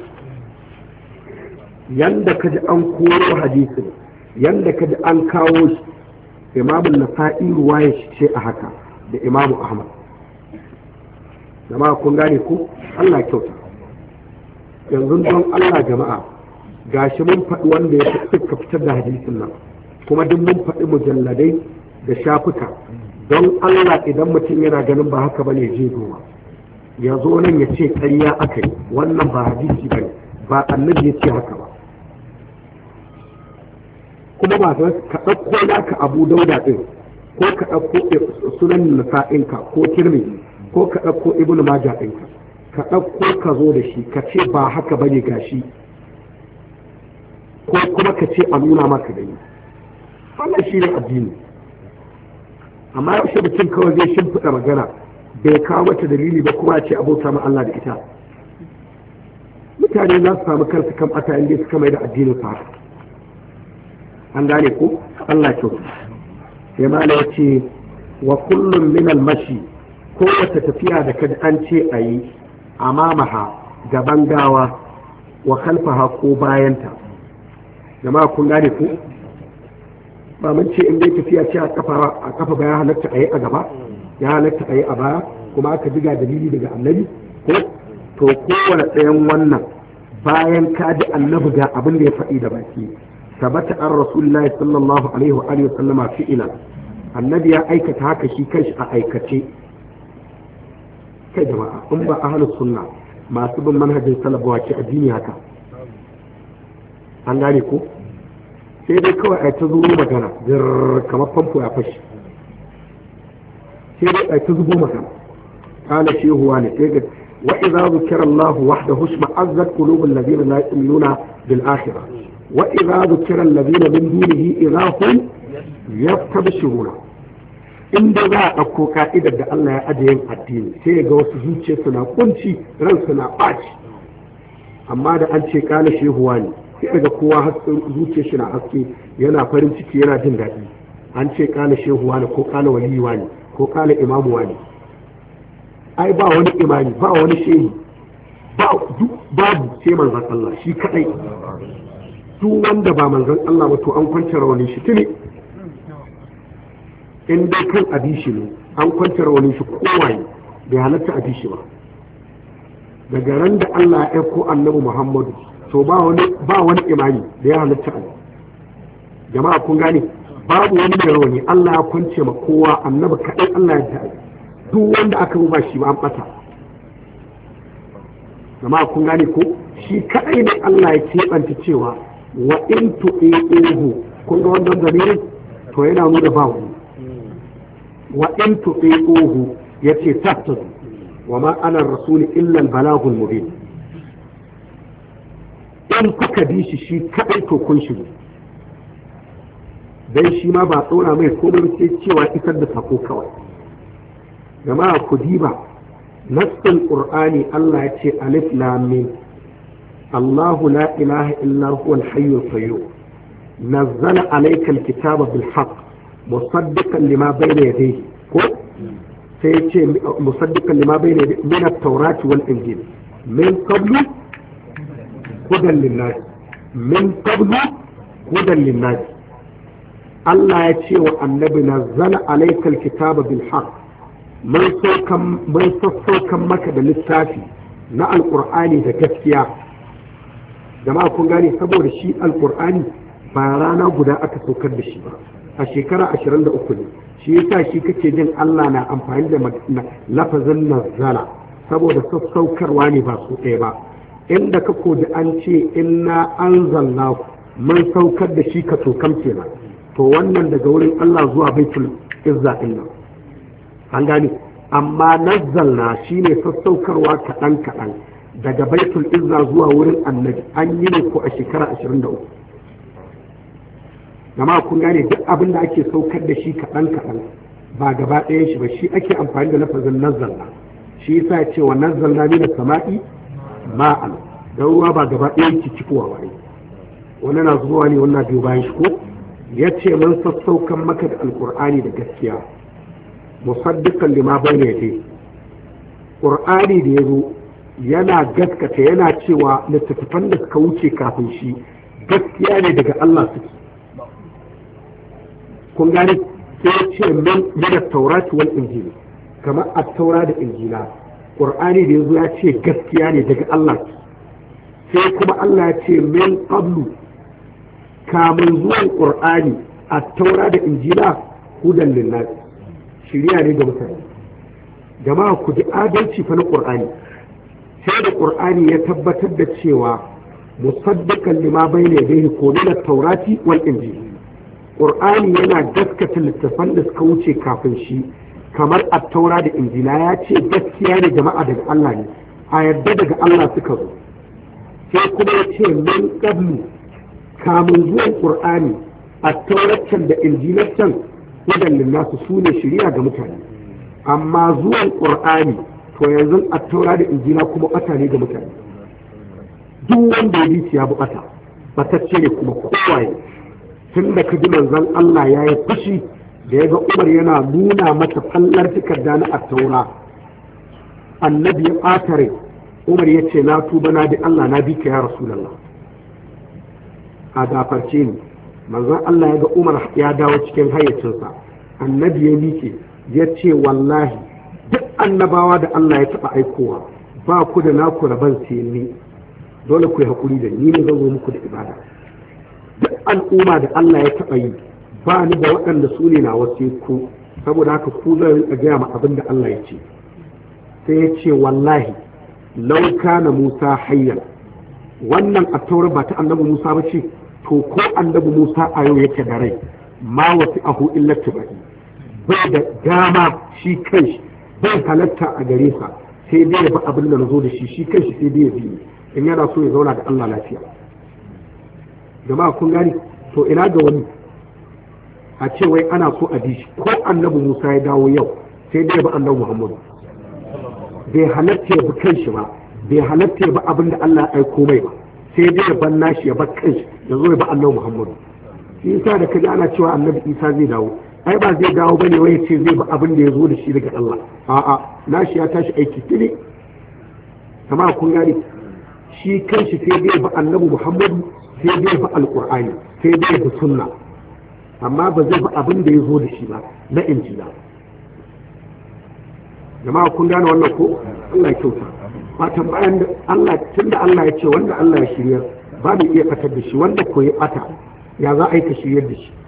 yanda ka ji an koro hadisin yanda ka ji an kawo shi imamun nasa'i ruwaya shi ce a haka da imamu ahmad jama'a kun gane ko Allah kyauta yanzu don Allah jama'a gashi mun faɗi wanda ya suka fitar da hadisin nan kuma duk mun faɗi mujalladai da shafuka don Allah idan mutum yana ganin ba haka bane je goma ya zo nan ya ce ƙarya aka yi wannan ba hadisi bane ba annabi ya ce haka ba kuma ba ka ɗauko naka abu dauda ɗin ko ka ɗauko sunan nasa'inka ko tirmidhi ko ka ɗauko ibnu majah ɗinka ka ɗauko ka zo da shi ka ce ba haka bane gashi ko kuma ka ce a nuna maka gani wannan shi ne addini. amma yaushe mutum kawai zai shimfiɗa magana bai kawo mata dalili ba kuma a ce abota ma Allah da ita. mutane za su samu kansu kan ɓata inda suka mai da addinin sa an gane ko Allah kyau. sai ma ya ce wa kullum min almashi ko wata tafiya da kada an ce a yi amamaha gaban gawa wa kalfaha ko bayanta. jama'a kun gane ko ba mun ce in dai tafiya ce a kafa a kafa ba ya halatta a yi a gaba ya halatta a yi a baya kuma aka diga dalili daga annabi ko to kowane tsayen wannan bayan ka ji annabi ga abin da ya faɗi da baki sabata an rasulullahi sallallahu alaihi wa alihi sallama fi'ila annabi ya aikata haka shi kanshi a aikace. kai jama'a in ba ahlus sunna masu bin manhajin salabawa ce addini haka an gane ko sai dai kawai a ta zuro magana kamar famfo ya fashi sai dai a ta zubo magana kala shehuwa ne sai ga wa idza zukira Allah wahdahu shma'azzat qulubul ladina la yu'minuna bil akhirah wa idza zukira alladhina min dunihi idza hum yaftabshiruna. inda za a ɗauko ka'idar da Allah ya ajiye yin addini sai ga wasu zuciyarsu na kunci ransu na ɓaci amma da an ce kala shehuwa ne sai daga kowa hasken zuciya shi na haske yana farin ciki yana jin daɗi an ce kala shehuwa ne ko kala waliwa ne ko kala imamuwa ne. ai ba wani imani ba wani shehi ba duk babu sai manzon Allah shi kadai. duk wanda ba manzon Allah ba to an kwance rawanin shi tuni in dai kan abishi ne an kwance rawanin shi kowaye bai halatta abishi ba. daga ran da Allah ya aiko annabi Muhammadu to ba wani ba wani imani da ya halatta a jama'a kun gane babu wani mai rauni Allah ya kwance ma kowa annabi kaɗai Allah ya ta duk wanda aka ba shi ba an ɓata. jama'a kun gane ko shi kaɗai ne Allah ya keɓanta cewa wa in tu'i'uhu kun ga wannan zamirin to yana nuna ba wani wa in tu'i'uhu yace tattadu wa ma ana rasuli illa al-balagul mubin. in kuka bi shi shi kadai to kun shigo dan shi ma ba tsora mai komai sai cewa isar da sako kawai. jama'a ku diba nassin qur'ani Allah ya ce alif lam mim Allahu la ilaha illa huwa al-hayyul qayyum nazzala alayka al-kitaba bil haqq musaddiqan lima bayna yadayhi ko sai ya ce musaddiqan lima bayna yadayhi min at-taurati wal injil min qablu hudan linnas min qablu hudan linnas. Allah ya ce wa annabi nazzala alaykal kitaba bil haqq mai saukan mai sassaukan maka da littafi na alqur'ani da gaskiya. jama'a kun gane saboda shi alqur'ani ba rana guda aka saukar da shi ba a shekara ashirin da uku ne shi yasa shi kake jin Allah na amfani da lafazin nazzala saboda sassaukarwa ne ba su ɗaya ba. inda ka koji an ce inna anzalna mun saukar da shi ka tokam kenan to wannan daga wurin Allah zuwa baitul izza din nan an gane amma nazzalna shine sassaukarwa kaɗan kaɗan daga baitul izza zuwa wurin annabi an yi ne ko a shekara ashirin da uku. amma kun gane duk abin da ake saukar da shi kaɗan kaɗan ba gaba ɗayan shi ba shi ake amfani da lafazin nazzalna shi yasa ya ce wa nazzalna min as-sama'i ma'an dan ruwa ba gaba ɗaya ki cikowa ba ne wannan na zuwa ne wannan biyo bayan shi ko ya ce mun sassaukan maka da alqur'ani da gaskiya musaddiqan lima bayna yadayhi qur'ani da yazo yana gaskata yana cewa littattafan da suka wuce kafin shi gaskiya ne daga Allah suke kun gane sai ya ce min min at-taurati wal injili kamar at-taura da injila qur'ani da yazo ya ce gaskiya ne daga Allah sai kuma Allah ya ce min qablu kamun zuwan qur'ani at-taura da injila hudan linnas shiriya ne ga mutane. jama'a ku ji adalci fa na qur'ani sai da qur'ani ya tabbatar da cewa musaddiqan lima bayna yadayhi ko min at-taurati wal injil ƙur'ani yana gaskata littattafan da suka wuce kafin shi kamar attaura da injila. Ya ce gaskiya ne jama'a daga Allah ne, a yarda daga Allah suka zo. sai kuma ya ce min qablu kamun zuwan ƙur'ani attauraccen da injilaccen idan linnasu su ne shari'a ga mutane, amma zuwan ƙur'ani to yanzu attaura da injila kuma bata ne ga mutane. duk wanda ya bi ya bi bata batacce ne kuma kowaye. tun da ka ji manzon Allah ya yi fushi da ya ga Umar yana nuna mata fallar takarda na attaura, annabi ya ɓata rai. Umar ya ce na tuba na bi Allah na bi ka ya Rasulallah, a gafarce ni. manzon Allah ya ga Umar ya dawo cikin hayyacinsa, annabi ya miƙe ya ce wallahi duk annabawa da Allah ya taɓa aikowa ba ku da naku rabon sai ni, dole ku yi haƙuri da ni ne zan zo muku da ibada. duk al'umma da Allah ya taɓa yi ba ni da waɗanda su ne na wasu ku, saboda haka ku zan rinka gaya ma abin da Allah ya ce. sai ya ce wallahi lau kana Musa hayyan, wannan a taura ba ta annabi Musa ba ce, to ko annabi Musa a yau yake da rai ma wasu ahu illa tubai, bai da dama shi kanshi bai halatta a gare sa sai dai ya bi abin da na zo da shi shi kanshi sai dai ya bi in yana so ya zauna da Allah lafiya. jama'a kun gani, to ina ga wani a ce wai ana so a bi shi, ko annabi Musa ya dawo yau sai dai ya bi annabi Muhammadu, bai halatta ya bi kanshi ba, bai halatta ya bi abin da Allah ya aiko mai ba, sai dai ya ban nashi ya bar kanshi ya zo ya bi annabi Muhammadu. shi yasa da kaji ana cewa annabi Isa zai dawo, ai ba zai dawo bane wai ya ce zai bi abin da ya zo da shi daga Allah, a'a nashi ya tashi aiki tuni. jama'a kun gani, shi kanshi sai dai ya bi annabi Muhammadu, sai dai ya bi alqur'ani, sai dai ya bi sunna, amma ba zai bi abin da ya zo da shi ba na injila. jama'a kun gane wannan ko? Allah ya kyauta. fatan bayan da Allah, tunda Allah ya ce wanda Allah ya shirya ba mu iya fatar da shi, wanda ko ya bata ya za a yi ka shiryar da shi.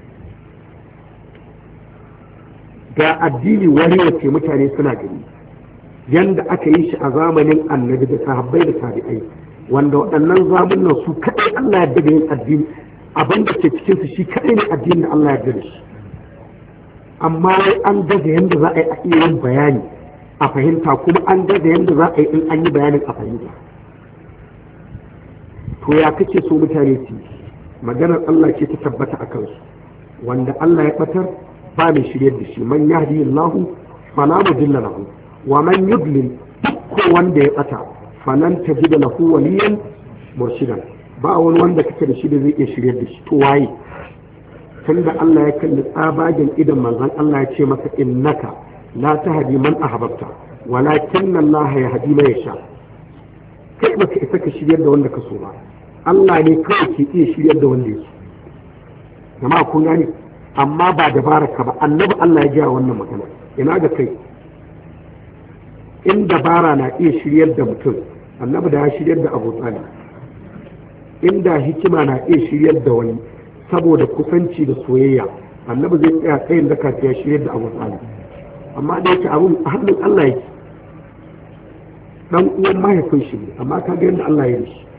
ga addini wani wace mutane suna gani yanda aka yi shi a zamanin annabi da sahabbai da tabi'ai, wanda waɗannan zamanin su kaɗai Allah ya daga yin addini, abin da ke cikin su shi kaɗai ne addini da Allah ya daga shi. amma wai an gaza yanda za a yi a iya yin bayani a fahimta, kuma an gaza yanda za a yi in an yi bayanin a fahimta. to ya kake so mutane su maganar Allah ce ta tabbata a kansu, wanda Allah ya batar ba mai shiryar da shi. man yahdi Allahu fala mudilla lahu wa man yudlil, ko wanda ya bata falan tajida lahu waliyan murshidan, ba wani wanda kake da shi da zai iya shiryar da shi. to waye? tunda Allah ya kalli tsabagen idan manzon Allah ya ce masa innaka la tahdi man ahbabta walakin Allah yahdi man yasha, kai baka isa ka shiryar da wanda ka so ba, Allah ne kawai ke iya shiryar da wanda ya so. jama'a kun gani, amma ba dabaraka ba. annabi Allah ya gaya wannan magana, ina ga kai? in dabara na iya shiryar da mutum, annabi da ya shiryar da Abu Talib. inda hikima na iya shiryar da wani saboda kusanci da soyayya, annabi zai tsaya tsayin da kafi ya shiryar da Abu Talib. amma da yake abun a hannun Allah yake, dan uwan mahaifin shi ne, amma ka ga yadda Allah ya yi shi,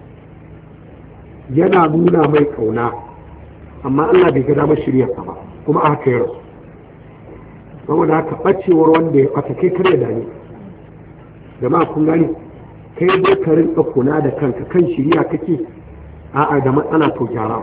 yana nuna mai kauna, amma Allah bai ga damar shiryar ba, kuma a haka ya rasu. saboda haka bacewar wanda ya bata kai kare da ni. jama'a kun gani, kai dai ka rinka kula da kanka, kan shiriya kake a'a da matsala to gyara.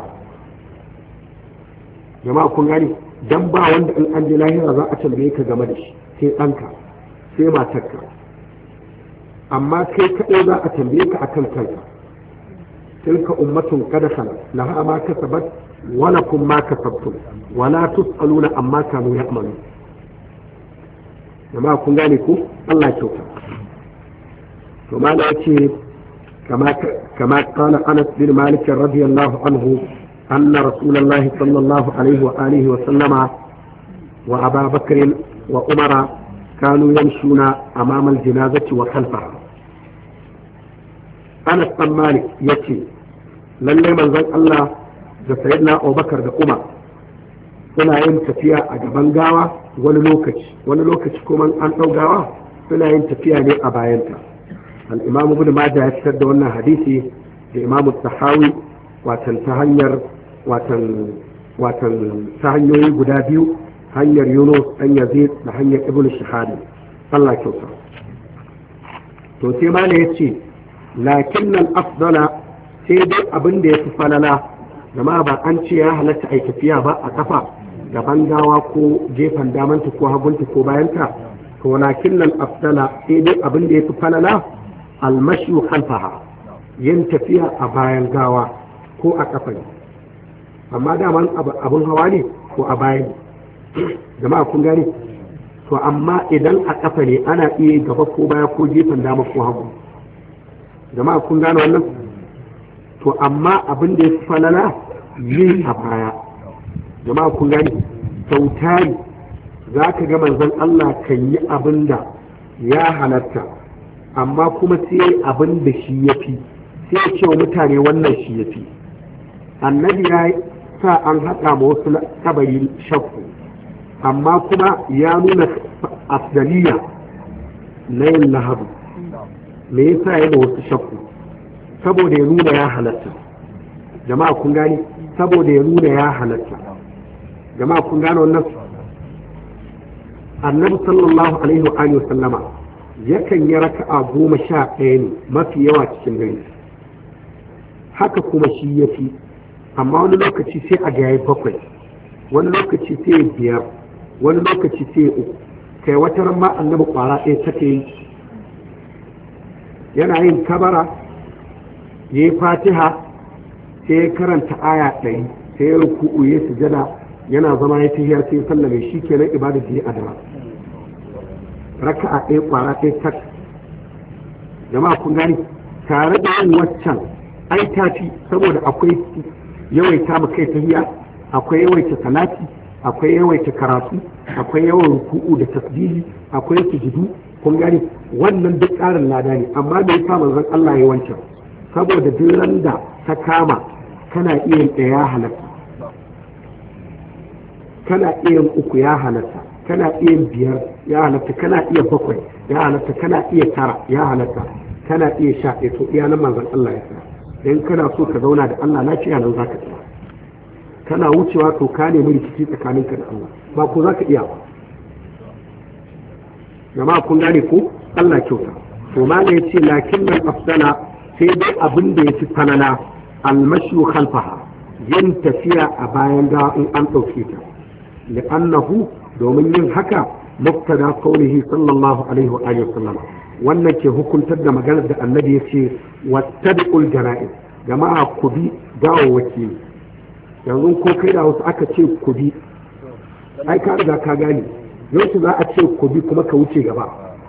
jama'a kun gani, dan ba wanda in an ji lahira za a tambaye ka game da shi sai ɗanka sai matarka, amma kai kaɗai za a tambaye ka akan kanka. tilka ummatun qad khalat laha ma kasabat wa lakum ma kasabtum wa la tus'aluna amma kanu ya'malun. jama'a kun gane ko? Allah ya kyauta. to ma da ce kama kama qala Anas bin Malik radiyallahu anhu anna Rasulullahi sallallahu alaihi wa alihi wa sallama wa Abu Bakr wa Umar kanu yamshuna amama al-janazati wa khalfaha. Anas bin Malik yace lalle manzon Allah da sayyidina Abubakar da Umar suna yin tafiya a gaban gawa wani lokaci, wani lokaci kuma an ɗau gawa suna yin tafiya ne a bayanta. al-imam ibn Majah ya fitar da wannan hadisi da imam Tahawi watan ta hanyar watan watan ta hanyoyi guda biyu, hanyar Yunus dan Yazid da hanyar Ibn Shihab. Allah kyauta. to sai ma ne yace lakin al-afdala sai dai abin da yafi falala jama'a ba an ce ya halatta ai tafiya ba a kafa gaban gawa ko gefen damanta ko hagunta ko bayanta, to lakin al-afdala sai dai abin da yafi falala al-mashyu khalfaha, yin tafiya a bayan gawa ko a kafa ne, amma daman abin hawa ne ko a bayan jama'a kun gane. to amma idan a kafa ne ana iya gaba ko baya ko gefen dama ko hagu jama'a kun gane wannan. to amma abin da ya fi falala yin a baya jama'a kun gane. sautari za ka ga manzon Allah kan yi abin da ya halatta amma kuma sai abin da shi ya fi, sai ya ce wa mutane wannan shi ya fi. annabi ya sa an haɗa ma wasu kabari shakku, amma kuma ya nuna afdaliya na yin lahabu. me yasa ya da wasu shakku? saboda ya nuna ya halatta jama'a kun gane, saboda ya nuna ya halatta jama'a kun gane wannan. annabi sallallahu alaihi wa alihi wa sallama yakan yi raka'a goma sha ɗaya ne mafi yawa cikin dare, haka kuma shi ya fi, amma wani lokaci sai a ga bakwai, wani lokaci sai biyar, wani lokaci sai uku, kai wata ran ma annabi kwara ɗaya take yi. yana yin kabara ya yi fatiha sai ya karanta aya ɗari, sai ya ruku'u ya sujada, yana zama ya tahiyar sai ya sallame, shi kenan ibada da ya adama raka'a ɗaya kwara ɗaya tak jama'a kun gani. tare da yin waccan ai tafi, saboda akwai yawaita mu kai tahiya, akwai yawaita salati, akwai yawaita karatu, akwai yawan ruku'u da tasbihi, akwai sujudu kun gani. wannan duk ƙarin lada ne, amma da yasa manzon Allah ya wancan saboda duk da ta kama kana iya yin ɗaya halatta, kana iya yin uku ya halatta, kana iya yin biyar ya halatta, kana iya bakwai ya halatta, kana iya tara ya halatta, kana iya sha ɗaya. to iya nan manzon Allah ya sa in kana so ka zauna da Allah lafiya nan zaka tsaya. kana wucewa to ka nemi rikici tsakaninka da Allah ba ko zaka iya ba jama'a kun gane ko. Allah kyauta. to ma ne yace lakin man afdala sai dai abin da yafi falala almashu khalfaha, yin tafiya a bayan ga in an dauke ta, li'annahu domin yin haka mubtada qawlihi sallallahu alaihi wa alihi wasallam, wannan ke hukuntar da maganar da annabi yace wattabi'ul jana'iz, jama'a ku bi gawawwaki. yanzu ko kai da wasu aka ce ku bi, ai ka riga ka gane yau za a ce ku bi kuma ka wuce gaba,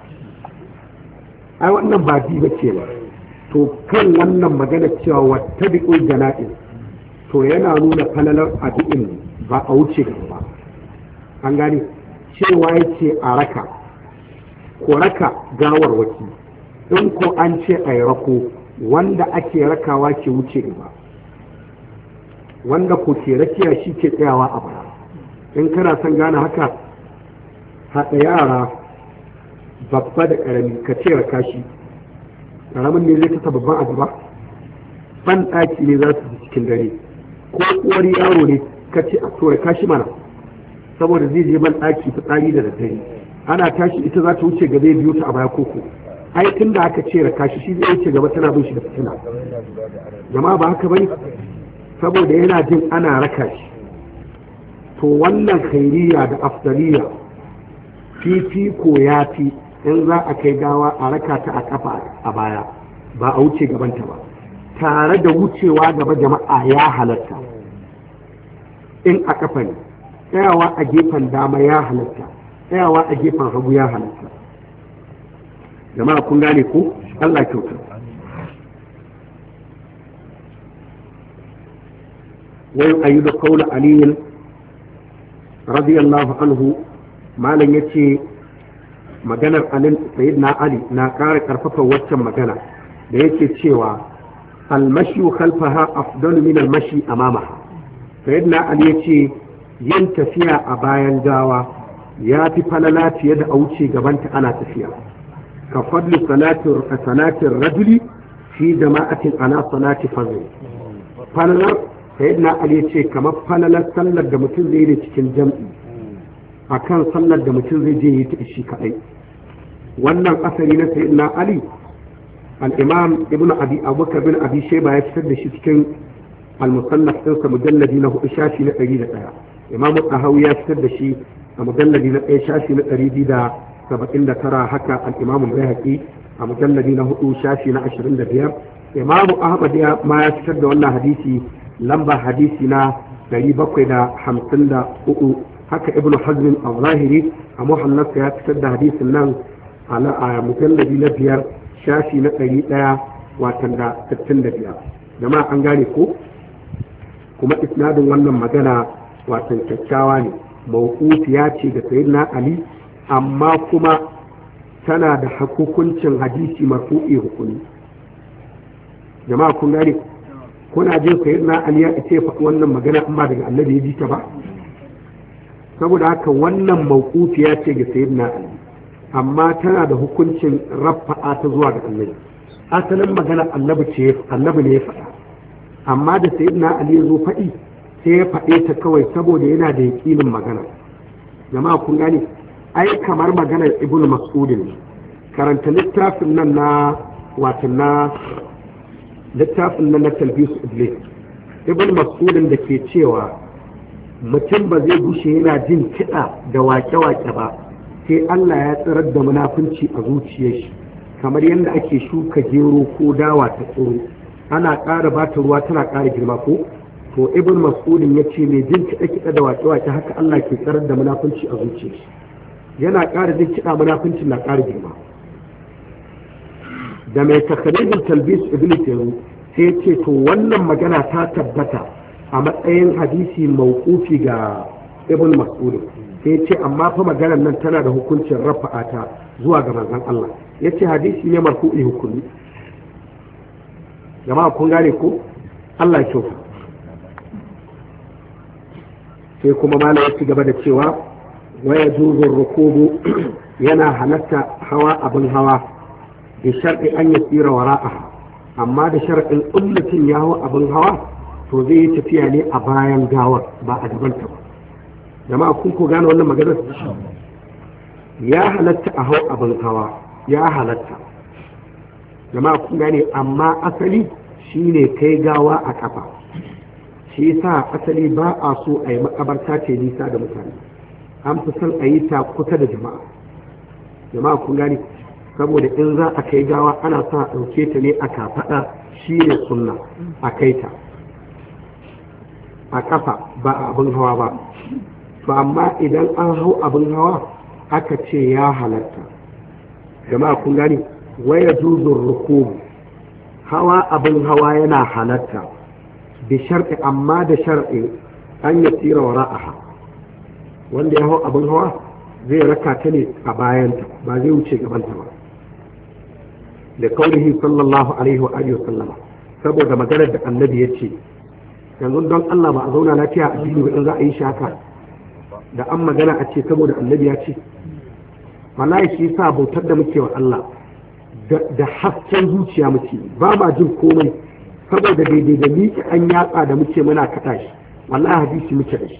ai wannan ba bi ba ce ba. to kan wannan magana cewa wata bi'ul jana'iz to yana nuna falalar addu'in ba a wuce gaba ba. an gane cewa yace a raka ko raka gawar waki, in ko an ce a rako wanda ake rakawa ke wuce gaba, wanda ko ke rakiya shi ke tsayawa a baya. in kana son gane haka, haɗa yara babba da ƙarami ka ce raka shi, ƙaramin ne zai kasa babban a gaba, ban ɗaki ne za su cikin dare, ko uwar yaro ne ka ce a tura kashi mana saboda zai je ban ɗaki fitsari da daddare, ana tashi ita za ta wuce gaba biyu ta a baya koko. ai tun da aka ce raka shi shi zai wuce gaba tana bin shi da fitina. jama'a ba haka bane, saboda yana jin ana raka shi. to wannan khairiyya da afdaliya fifiko ya fi in za a kai gawa a raka ta a kafa a baya ba a wuce gabanta ba, tare da wucewa gaba jama'a ya halatta in a kafa ne, tsayawa a gefen dama ya halatta, tsayawa a gefen hagu ya halatta. jama'a kun gane ko. Allah kyauta. ويؤيد قول علي رضي الله عنه ما لن يتي maganar alin sayyidina ali na ƙara ƙarfafa waccan magana da yake cewa almashi khalfaha afdalu min almashi amamaha. sayyidina ali yace yin tafiya a bayan gawa ya fi falala fiye da a wuce gabanta ana tafiya. ka fadli salatin rajuli fi jama'atin ala salati fazl, falalar sayyidina ali ya ce kamar falalar sallar da mutum zai yi cikin jam'i akan sallar da mutum zai je yi ta shi kadai. wannan asali na sayyidina ali al-imam ibnu abi abubakar bin abi shayba ya fitar da shi cikin al-musannaf ɗinsa mujalladi na hudu shafi na ɗari da ɗaya. imamu tahawi ya fitar da shi a mujalladi na ɗaya shafi na ɗari biyu da saba'in da tara, haka al-imamu bayhaqi a mujalladi na hudu shafi na ashirin da biyar. imamu ahmad ya ma ya fitar da wannan hadisi lamba hadisi na ɗari bakwai da hamsin da hudu. haka ibnu hazm al-zahiri a muhallasa ya fitar da hadisin nan a mujalladi na biyar shafi na ɗari ɗaya watan da sittin da biyar. jama'a an gane ko kuma isnadin wannan magana watan kyakkyawa ne, mawqufiya ce da sayyidina ali amma kuma tana da hukuncin hadisi marfu'i hukumi. jama'a kun gane kuna jin sayyidina ali ya ce faɗi wannan magana amma daga annabi ya ji ta ba, saboda haka wannan mawqufiya ce ga sayyidina ali amma tana da hukuncin rafa'a ta zuwa ga annabi. asalin magana annabi ce annabi ne ya faɗa, amma da sayyidina ali ya zo faɗi sai ya faɗe ta kawai saboda yana da yaƙinin magana. jama'a kun gane ai kamar maganar ibnu mas'udin karanta littafin nan na wato na littafin nan na talbis iblis. ibnu mas'udin da ke cewa mutum ba zai gushe yana jin kiɗa da wake-wake ba sai Allah ya tsirar da munafunci a zuciyar shi, kamar yadda ake shuka gero ko dawa ta tsiro ana ƙara ba ta ruwa tana ƙara girma ko to ibn mas'udin ya ce mai jin kiɗa kiɗa da waƙe-waƙe haka Allah ke tsarar da munafunci a zuciya shi, yana ƙara jin kiɗa munafunci na ƙara girma. da mai takharijin talbis ibn teru sai ya ce to wannan magana ta tabbata a matsayin hadisi mawqufi ga ibn mas'udin, sai ya ce amma fa maganar nan tana da hukuncin rafa'ata zuwa ga manzon Allah, ya ce hadisi ne marfu'i hukumi. jama'a kun gane ko Allah ya kyauta. sai kuma mala ya ci gaba da cewa waya juzur rukubu yana halatta hawa abin hawa da sharɗi an ya tsira wara'aha, amma da sharɗin ummatin ya hawa abin hawa to zai yi tafiya ne a bayan gawar ba a gabanta ba. jama'a kun ko gane wannan maganar ya halatta a hau abin hawa ya halatta, jama'a kun gane, amma asali shine kai gawa a kafa. shi yasa asali ba a so a yi makabarta ce nisa da mutane, an fi son a yi ta kusa da jama'a. jama'a kun gane, saboda in za a kai gawa ana sa a ɗauke ta ne a kafaɗa, shi ne sunna a kai ta a kafa ba a abin hawa ba. to amma idan an hau abin hawa aka ce ya halatta. jama'a kun gane, waya juzur rukubu hawa abin hawa yana halatta bi shar'i, amma da shar'i an ya tsira wa ra'aha, wanda ya hau abin hawa zai raka ta ne a bayanta ba zai wuce gabanta ba, da kaulihi sallallahu alaihi wa alihi wa sallama, saboda maganar da annabi ya ce yanzu don Allah ba a zauna lafiya a cikin in za a yi shaka da an magana a ce saboda annabi ya ce. wallahi shi yasa bautar da muke wa Allah da hasken zuciya muke ba ma jin komai, saboda daidai da miƙe an yatsa da muke muna kaɗa shi wallahi hadisi muke da shi.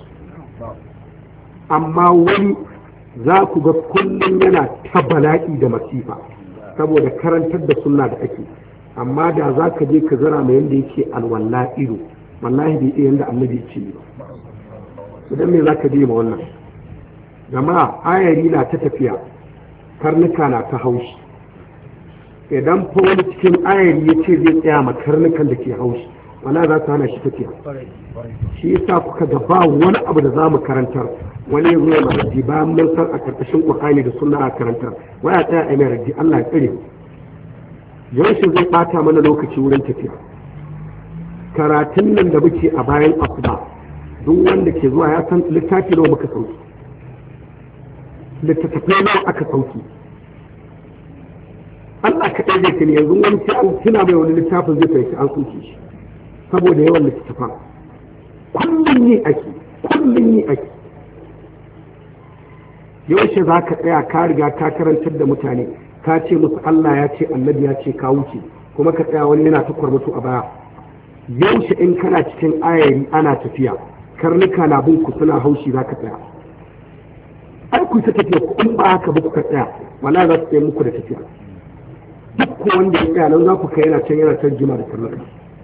amma wani za ku ga kullum yana ta bala'i da masifa saboda karantar da sunna da ake, amma da za ka je ka zara mai yadda yake alwala ido wallahi bai iya yadda annabi ce ba. idan me za ka je ma wannan jama'a ayari na ta tafiya karnuka na ta haushi, idan fa wani cikin ayari ya ce zai tsaya ma karnukan da ke haushi wala za ta hana shi tafiya. shi yasa kuka ga ba wani abu da za mu karantar wani ya zo ya raddi bayan mun san a karkashin Qur'ani da sunna a karantar waya tsaya a mai raddi Allah ya tsare yaushe zai bata mana lokaci wurin tafiya. karatun nan da muke a bayan asuba duk wanda ke zuwa ya san littafi nawa muka sauki, littattafai nawa aka sauki. Allah ka ɗaya zai yanzu wani sai an tuna mai wani littafin zai fahimci an sauke shi saboda yawan littattafan. kullum yi ake kullum yi ake yaushe za ka tsaya ka riga ka karantar da mutane ka ce musu Allah ya ce annabi ya ce ka wuce kuma ka tsaya wani yana ta kwarmato a baya. yaushe in kana cikin ayari ana tafiya karnuka na bin ku suna haushi za ka tsaya ai ku ta tafiya ku in ba haka ba ku ka tsaya wala za su tsaye muku da tafiya duk wanda ya tsaya nan za ku kai yana can yana can jima da karnuka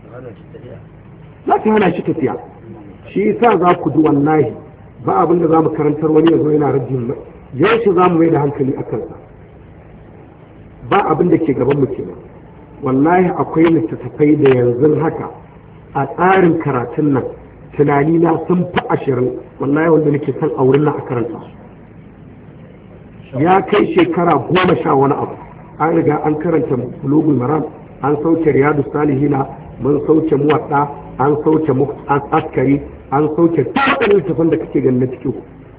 za ta hana shi tafiya shi yasa za ku ji wallahi ba abin da za mu karantar wani yanzu yana rajin yaushe za mu mai da hankali a kansa ba abin da ke gaban mu kenan wallahi akwai littattafai da yanzu haka a tsarin karatun nan tunani na sun fi ashirin wallahi wanda nake son a wurin nan a karanta ya kai shekara goma sha wani abu an riga an karanta bulugul maram an sauke riyadu salihina mun sauke muwadda an sauke askari an sauke dukkan littafin da kake ganin na cikin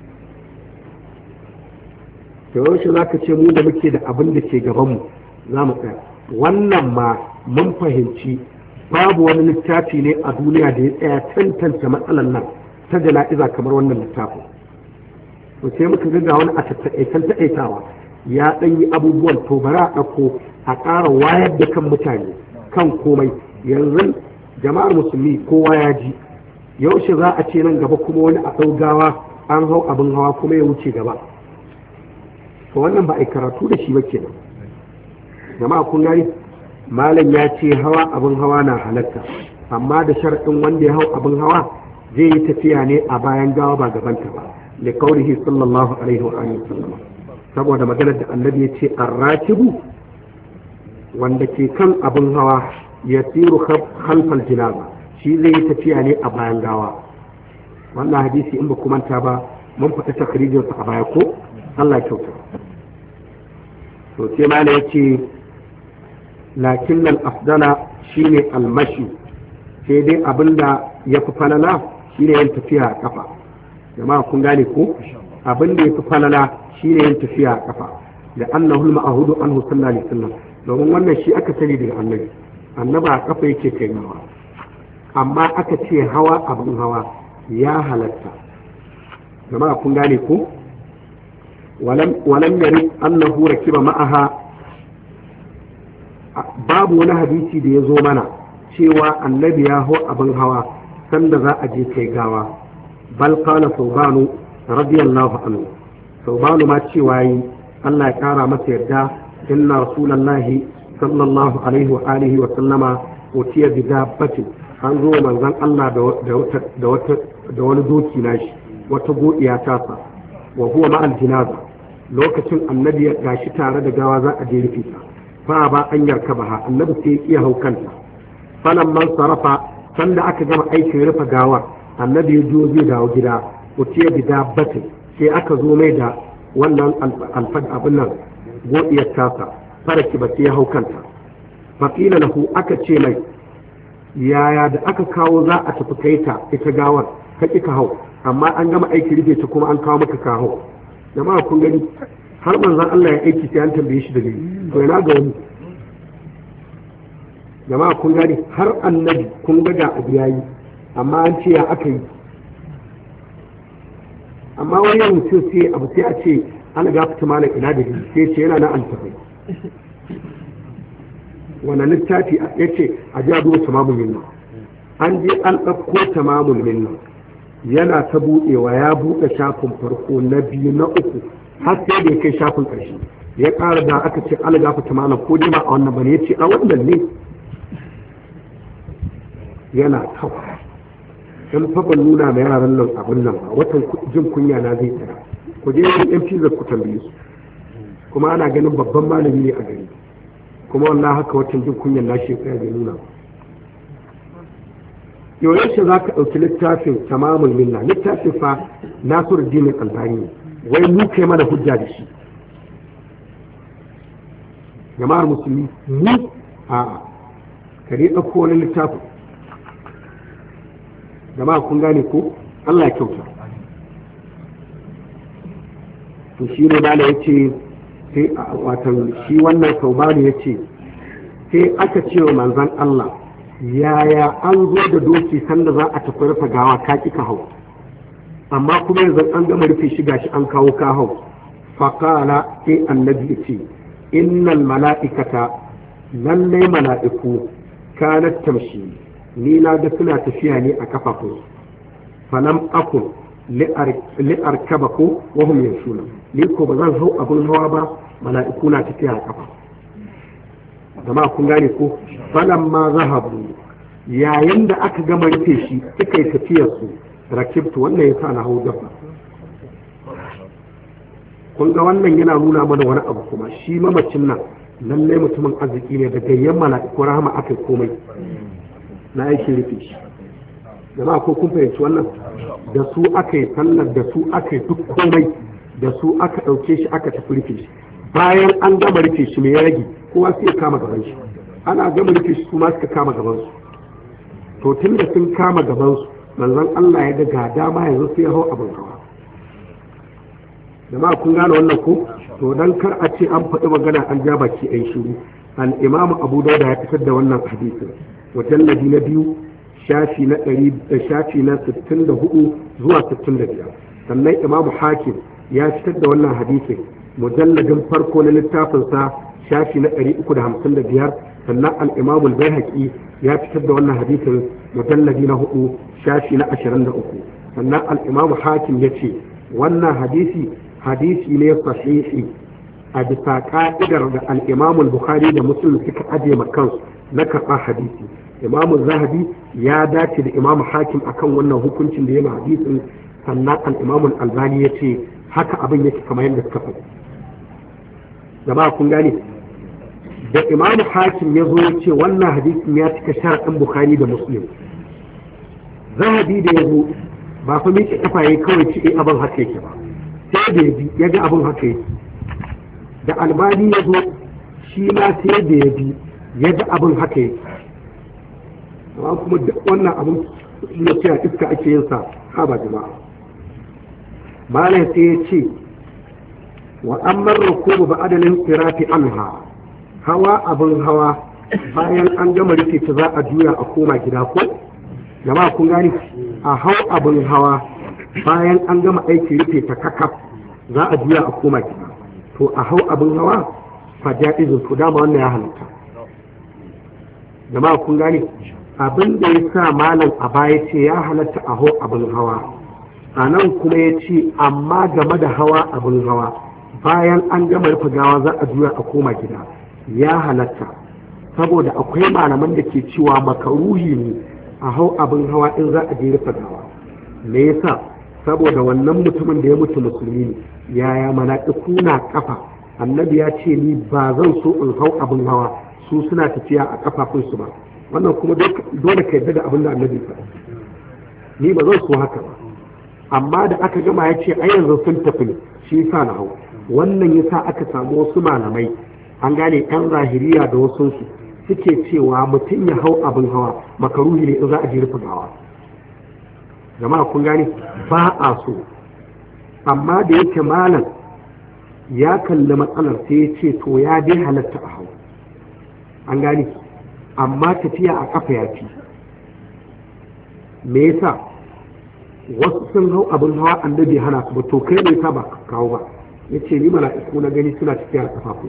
to yaushe za ka ce mu da muke da abin da ke gabanmu za mu tsaya wannan ma mun fahimci babu wani littafi ne a duniya da ya tsaya tantance matsalan nan ta jana'iza kamar wannan littafin to sai muka ga wani a taƙaitan taƙaitawa ya ɗan yi abubuwan to bari a ɗauko a ƙara wayar da kan mutane kan komai yanzu jama'ar musulmi kowa ya ji yaushe za a ce nan gaba kuma wani a ɗaugawa an hau abin hawa kuma ya wuce gaba to wannan ba a karatu da shi ba kenan jama'a kun gani malam ya ce hawa abin hawa na halatta amma da sharɗin wanda ya hau abin hawa zai yi tafiya ne a bayan gawa ba gabanta ba da kaurihi sallallahu alaihi wa alihi wasallam saboda maganar da annabi ya ce arrakibu wanda ke kan abin hawa ya tsiru khalfal jinaza shi zai yi tafiya ne a bayan gawa wannan hadisi in ba ku manta ba mun fata takrijin sa a baya ko Allah ya kyauta to sai malam ya ce lakin al-afdala shine al-mashi sai dai abinda ya fi falala shine yin tafiya a kafa jama'a kun gane ko abinda ya fi falala shine yin tafiya a kafa da annahu al-ma'hudu anhu sallallahu alaihi wasallam domin wannan shi aka sani daga annabi annaba a kafa yake kai hawa amma aka ce hawa abin hawa ya halatta jama'a kun gane ko walam walam yari annahu rakiba ma'aha babu wani hadisi da ya zo mana cewa annabi ya hau abin hawa sanda za a je kai gawa bal qala saubanu radiyallahu anhu saubanu ma cewa yi Allah ya kara masa yarda inna rasulullahi sallallahu alaihi wa alihi wa sallama utiya bi dabbatin an zo manzon Allah da wata da wani doki nashi wata godiya tasa wa huwa ma'al jinaza lokacin annabi ya gashi tare da gawa za a je rufe ta fa ba an yarka ba annabi sai ya haukanta falan man sarafa sanda aka gama aikin rufe gawa annabi ya jo zai dawo gida utiya bi dabbatin sai aka zo mai da wannan alfad abin nan godiyar tasa faraki ba sai ya haukanta faqila lahu aka ce mai yaya da aka kawo za a tafi kai ta ita gawar ka ki ka hau amma an gama aiki rufe ta kuma an kawo maka ka hau jama'a kun gani har manzon Allah ya aiki sai an tambaye shi da gani to ina ga wani jama'a kun gani har annabi kun ga ga abu yayi amma an ce ya aka yi amma wani mutum sai abu sai a ce ana gafata malam ina da sai ce yana na altafai wannan littafi ya ce a ji a duba tamamul minna an je an ɗauko tamamul minna yana ta buɗewa ya buɗe shafin farko na biyu na uku har sai da ya kai shafin ƙarshe ya ƙara da aka ce ala gafata malam ko dima a wannan bane ya ce a wannan ne yana kawo in fa ban nuna ma yaran nan abin nan ba watan jin kunya na zai tsaya ku je yin yan fizar ku tambaye su kuma ana ganin babban malami ne a gari kuma wallahi haka watan jin kunyan na shi tsaya bai nuna yau yaushe za ka ɗauki littafin tamamul minna littafin fa nasiruddin albani wai mu kai mana hujja da shi jama'ar musulmi mu a ka dai ɗauko wani littafin jama'a kun gane ko Allah ya kyauta to shi ne bala ya ce sai watan shi wannan saubani ya ce sai aka ce wa manzan Allah yaya an zo da doki sanda za a tafi rufe gawa ka ki ka hau amma kuma yanzu an gama rufe shi gashi an kawo ka hau faqala sai annabi ya ce innal mala'ikata lallai mala'iku kanat tamshi ni na ga suna tafiya ne a kafafun falam akun li'arkaba ko wahum yashuna ni ko ba zan hau abin hawa ba mala'iku na tafiya a kafa jama'a kun gane ko falam ma zahabu yayin da aka gama rufe shi suka yi tafiyar su rakibtu wannan yasa na hau dabba kun ga wannan yana nuna mana wani abu kuma shi mamacin nan lallai mutumin arziki ne da gayyan mala'iku rahama aka komai na aikin rufe shi jama'a ko kun fahimci wannan da su aka yi sallar da su aka yi duk komai da su aka ɗauke shi aka tafi rufe shi bayan an gama rufe shi mai ya rage kowa sai ya kama gaban shi ana gama rufe shi su ma suka kama gaban su to tun da sun kama gaban su manzon Allah ya ga ga dama yanzu sai ya hau abin hawa jama'a kun gane wannan ko to dan kar a ce an faɗi magana an ja baki ai shiru al-imam Abu Dawud ya fitar da wannan hadisin mujalladi na biyu shafi na ɗari shafi na sittin da hudu zuwa sittin da biyar sannan imam Hakim ya fitar da wannan hadisin mujalladin farko na littafin sa shafi na ɗari uku da hamsin da biyar sannan al-imam al-Baihaqi ya fitar da wannan hadisin mujalladi na hudu shafi na ashirin da uku sannan al-imam Hakim ya ce wannan hadisi hadisi ne sahihi a bisa ka'idar da al-Imam Bukhari da Muslim suka aje makansu na karɓar hadisi Imam Zahabi ya dace da Imam Hakim akan wannan hukuncin da ya ma hadisin sannan al-Imam Albani ya ce haka abin yake kamar yadda suka faɗi jama'a kun gane da Imam Hakim ya zo ya ce wannan hadisin ya cika sharaɗin Bukhari da Muslim Zahabi da ya zo ba fa miƙe kafa yayi kawai ce abin haka yake ba sai da bi ya ga abin haka yake da Albani ya zo shi ma sai da ya bi ya ga abin haka yake amma kuma duk wannan abin ya ce a iska ake yin sa ha ba jama'a malam sai ya ce wa amma rukubu ba adalin sirafi anha hawa abin hawa bayan an gama rufe ta za a juya a koma gida ko jama'a kun gani a hau abin hawa bayan an gama aiki rufe ta kakaf za a juya a koma gida to a hau abin hawa fa jaizun to dama wannan ya halatta jama'a kun gani abin da ya sa malam a baya ce ya halatta a hau abin hawa a nan kuma ya ce amma game da hawa abin hawa bayan an gama rufe gawa za a juya a koma gida ya halatta saboda akwai malaman da ke cewa makaruhi ne a hau abin hawa in za a je rufe gawa me yasa saboda wannan mutumin da ya mutu musulmi ne yaya mala'iku na kafa annabi ya ce ni ba zan so in hau abin hawa su suna tafiya a kafafunsu ba wannan kuma dole ka yarda da abin da annabi faɗa ni ba zan so haka ba amma da aka gama ya ce ai yanzu sun tafi ne shi yasa na hau wannan yasa aka samu wasu malamai an gane yan zahiriya da wasu su suke cewa mutum ya hau abin hawa makaruhi ne in za a je rufe gawa jama'a kun gane ba a so amma da yake malam ya kalli matsalar sai ya ce to ya dai halatta a hau an gane amma tafiya a kafa ya fi me yasa wasu sun hau abin hawa annabi hana su ba to kai ne ta ba kawo ba ya ce ni mala'iku na gani suna tafiya a kafafu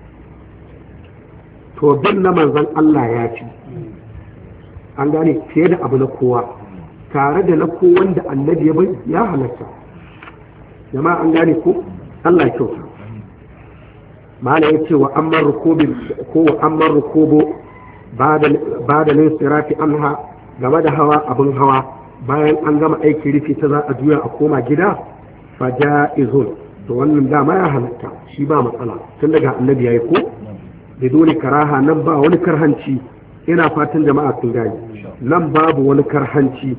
to bin na manzon Allah ya fi an gane fiye da abu na kowa tare da na kowan da annabi ya bai ya halatta jama'a an gane ko Allah ya kyauta mala ya ce wa amman rukubin ko wa amman rukubu ba da linsirafi anha game da hawa abin hawa bayan an gama aiki rufe ta za a juya a koma gida fa ja'izun to wannan dama ya halatta shi ba matsala tun daga annabi yayi ko da dole karaha nan ba wani karhanci ina fatan jama'a sun gani nan babu wani karhanci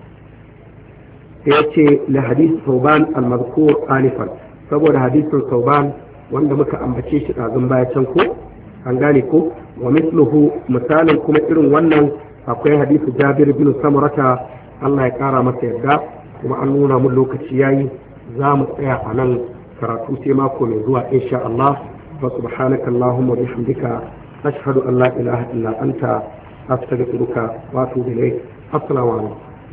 ya ce la hadith sauban al-mazkur alifan saboda hadisin sauban wanda muka ambace shi ɗazun baya can ko an gane ko wa misluhu misalin kuma irin wannan akwai hadisu jabir bin samurata Allah ya kara masa yadda kuma an nuna mun lokaci yayi za mu tsaya a nan karatu sai mako mai zuwa insha Allah wa subhanaka allahumma wa bihamdika ashhadu an la ilaha illa anta astaghfiruka wa atubu ilayk assalamu alaikum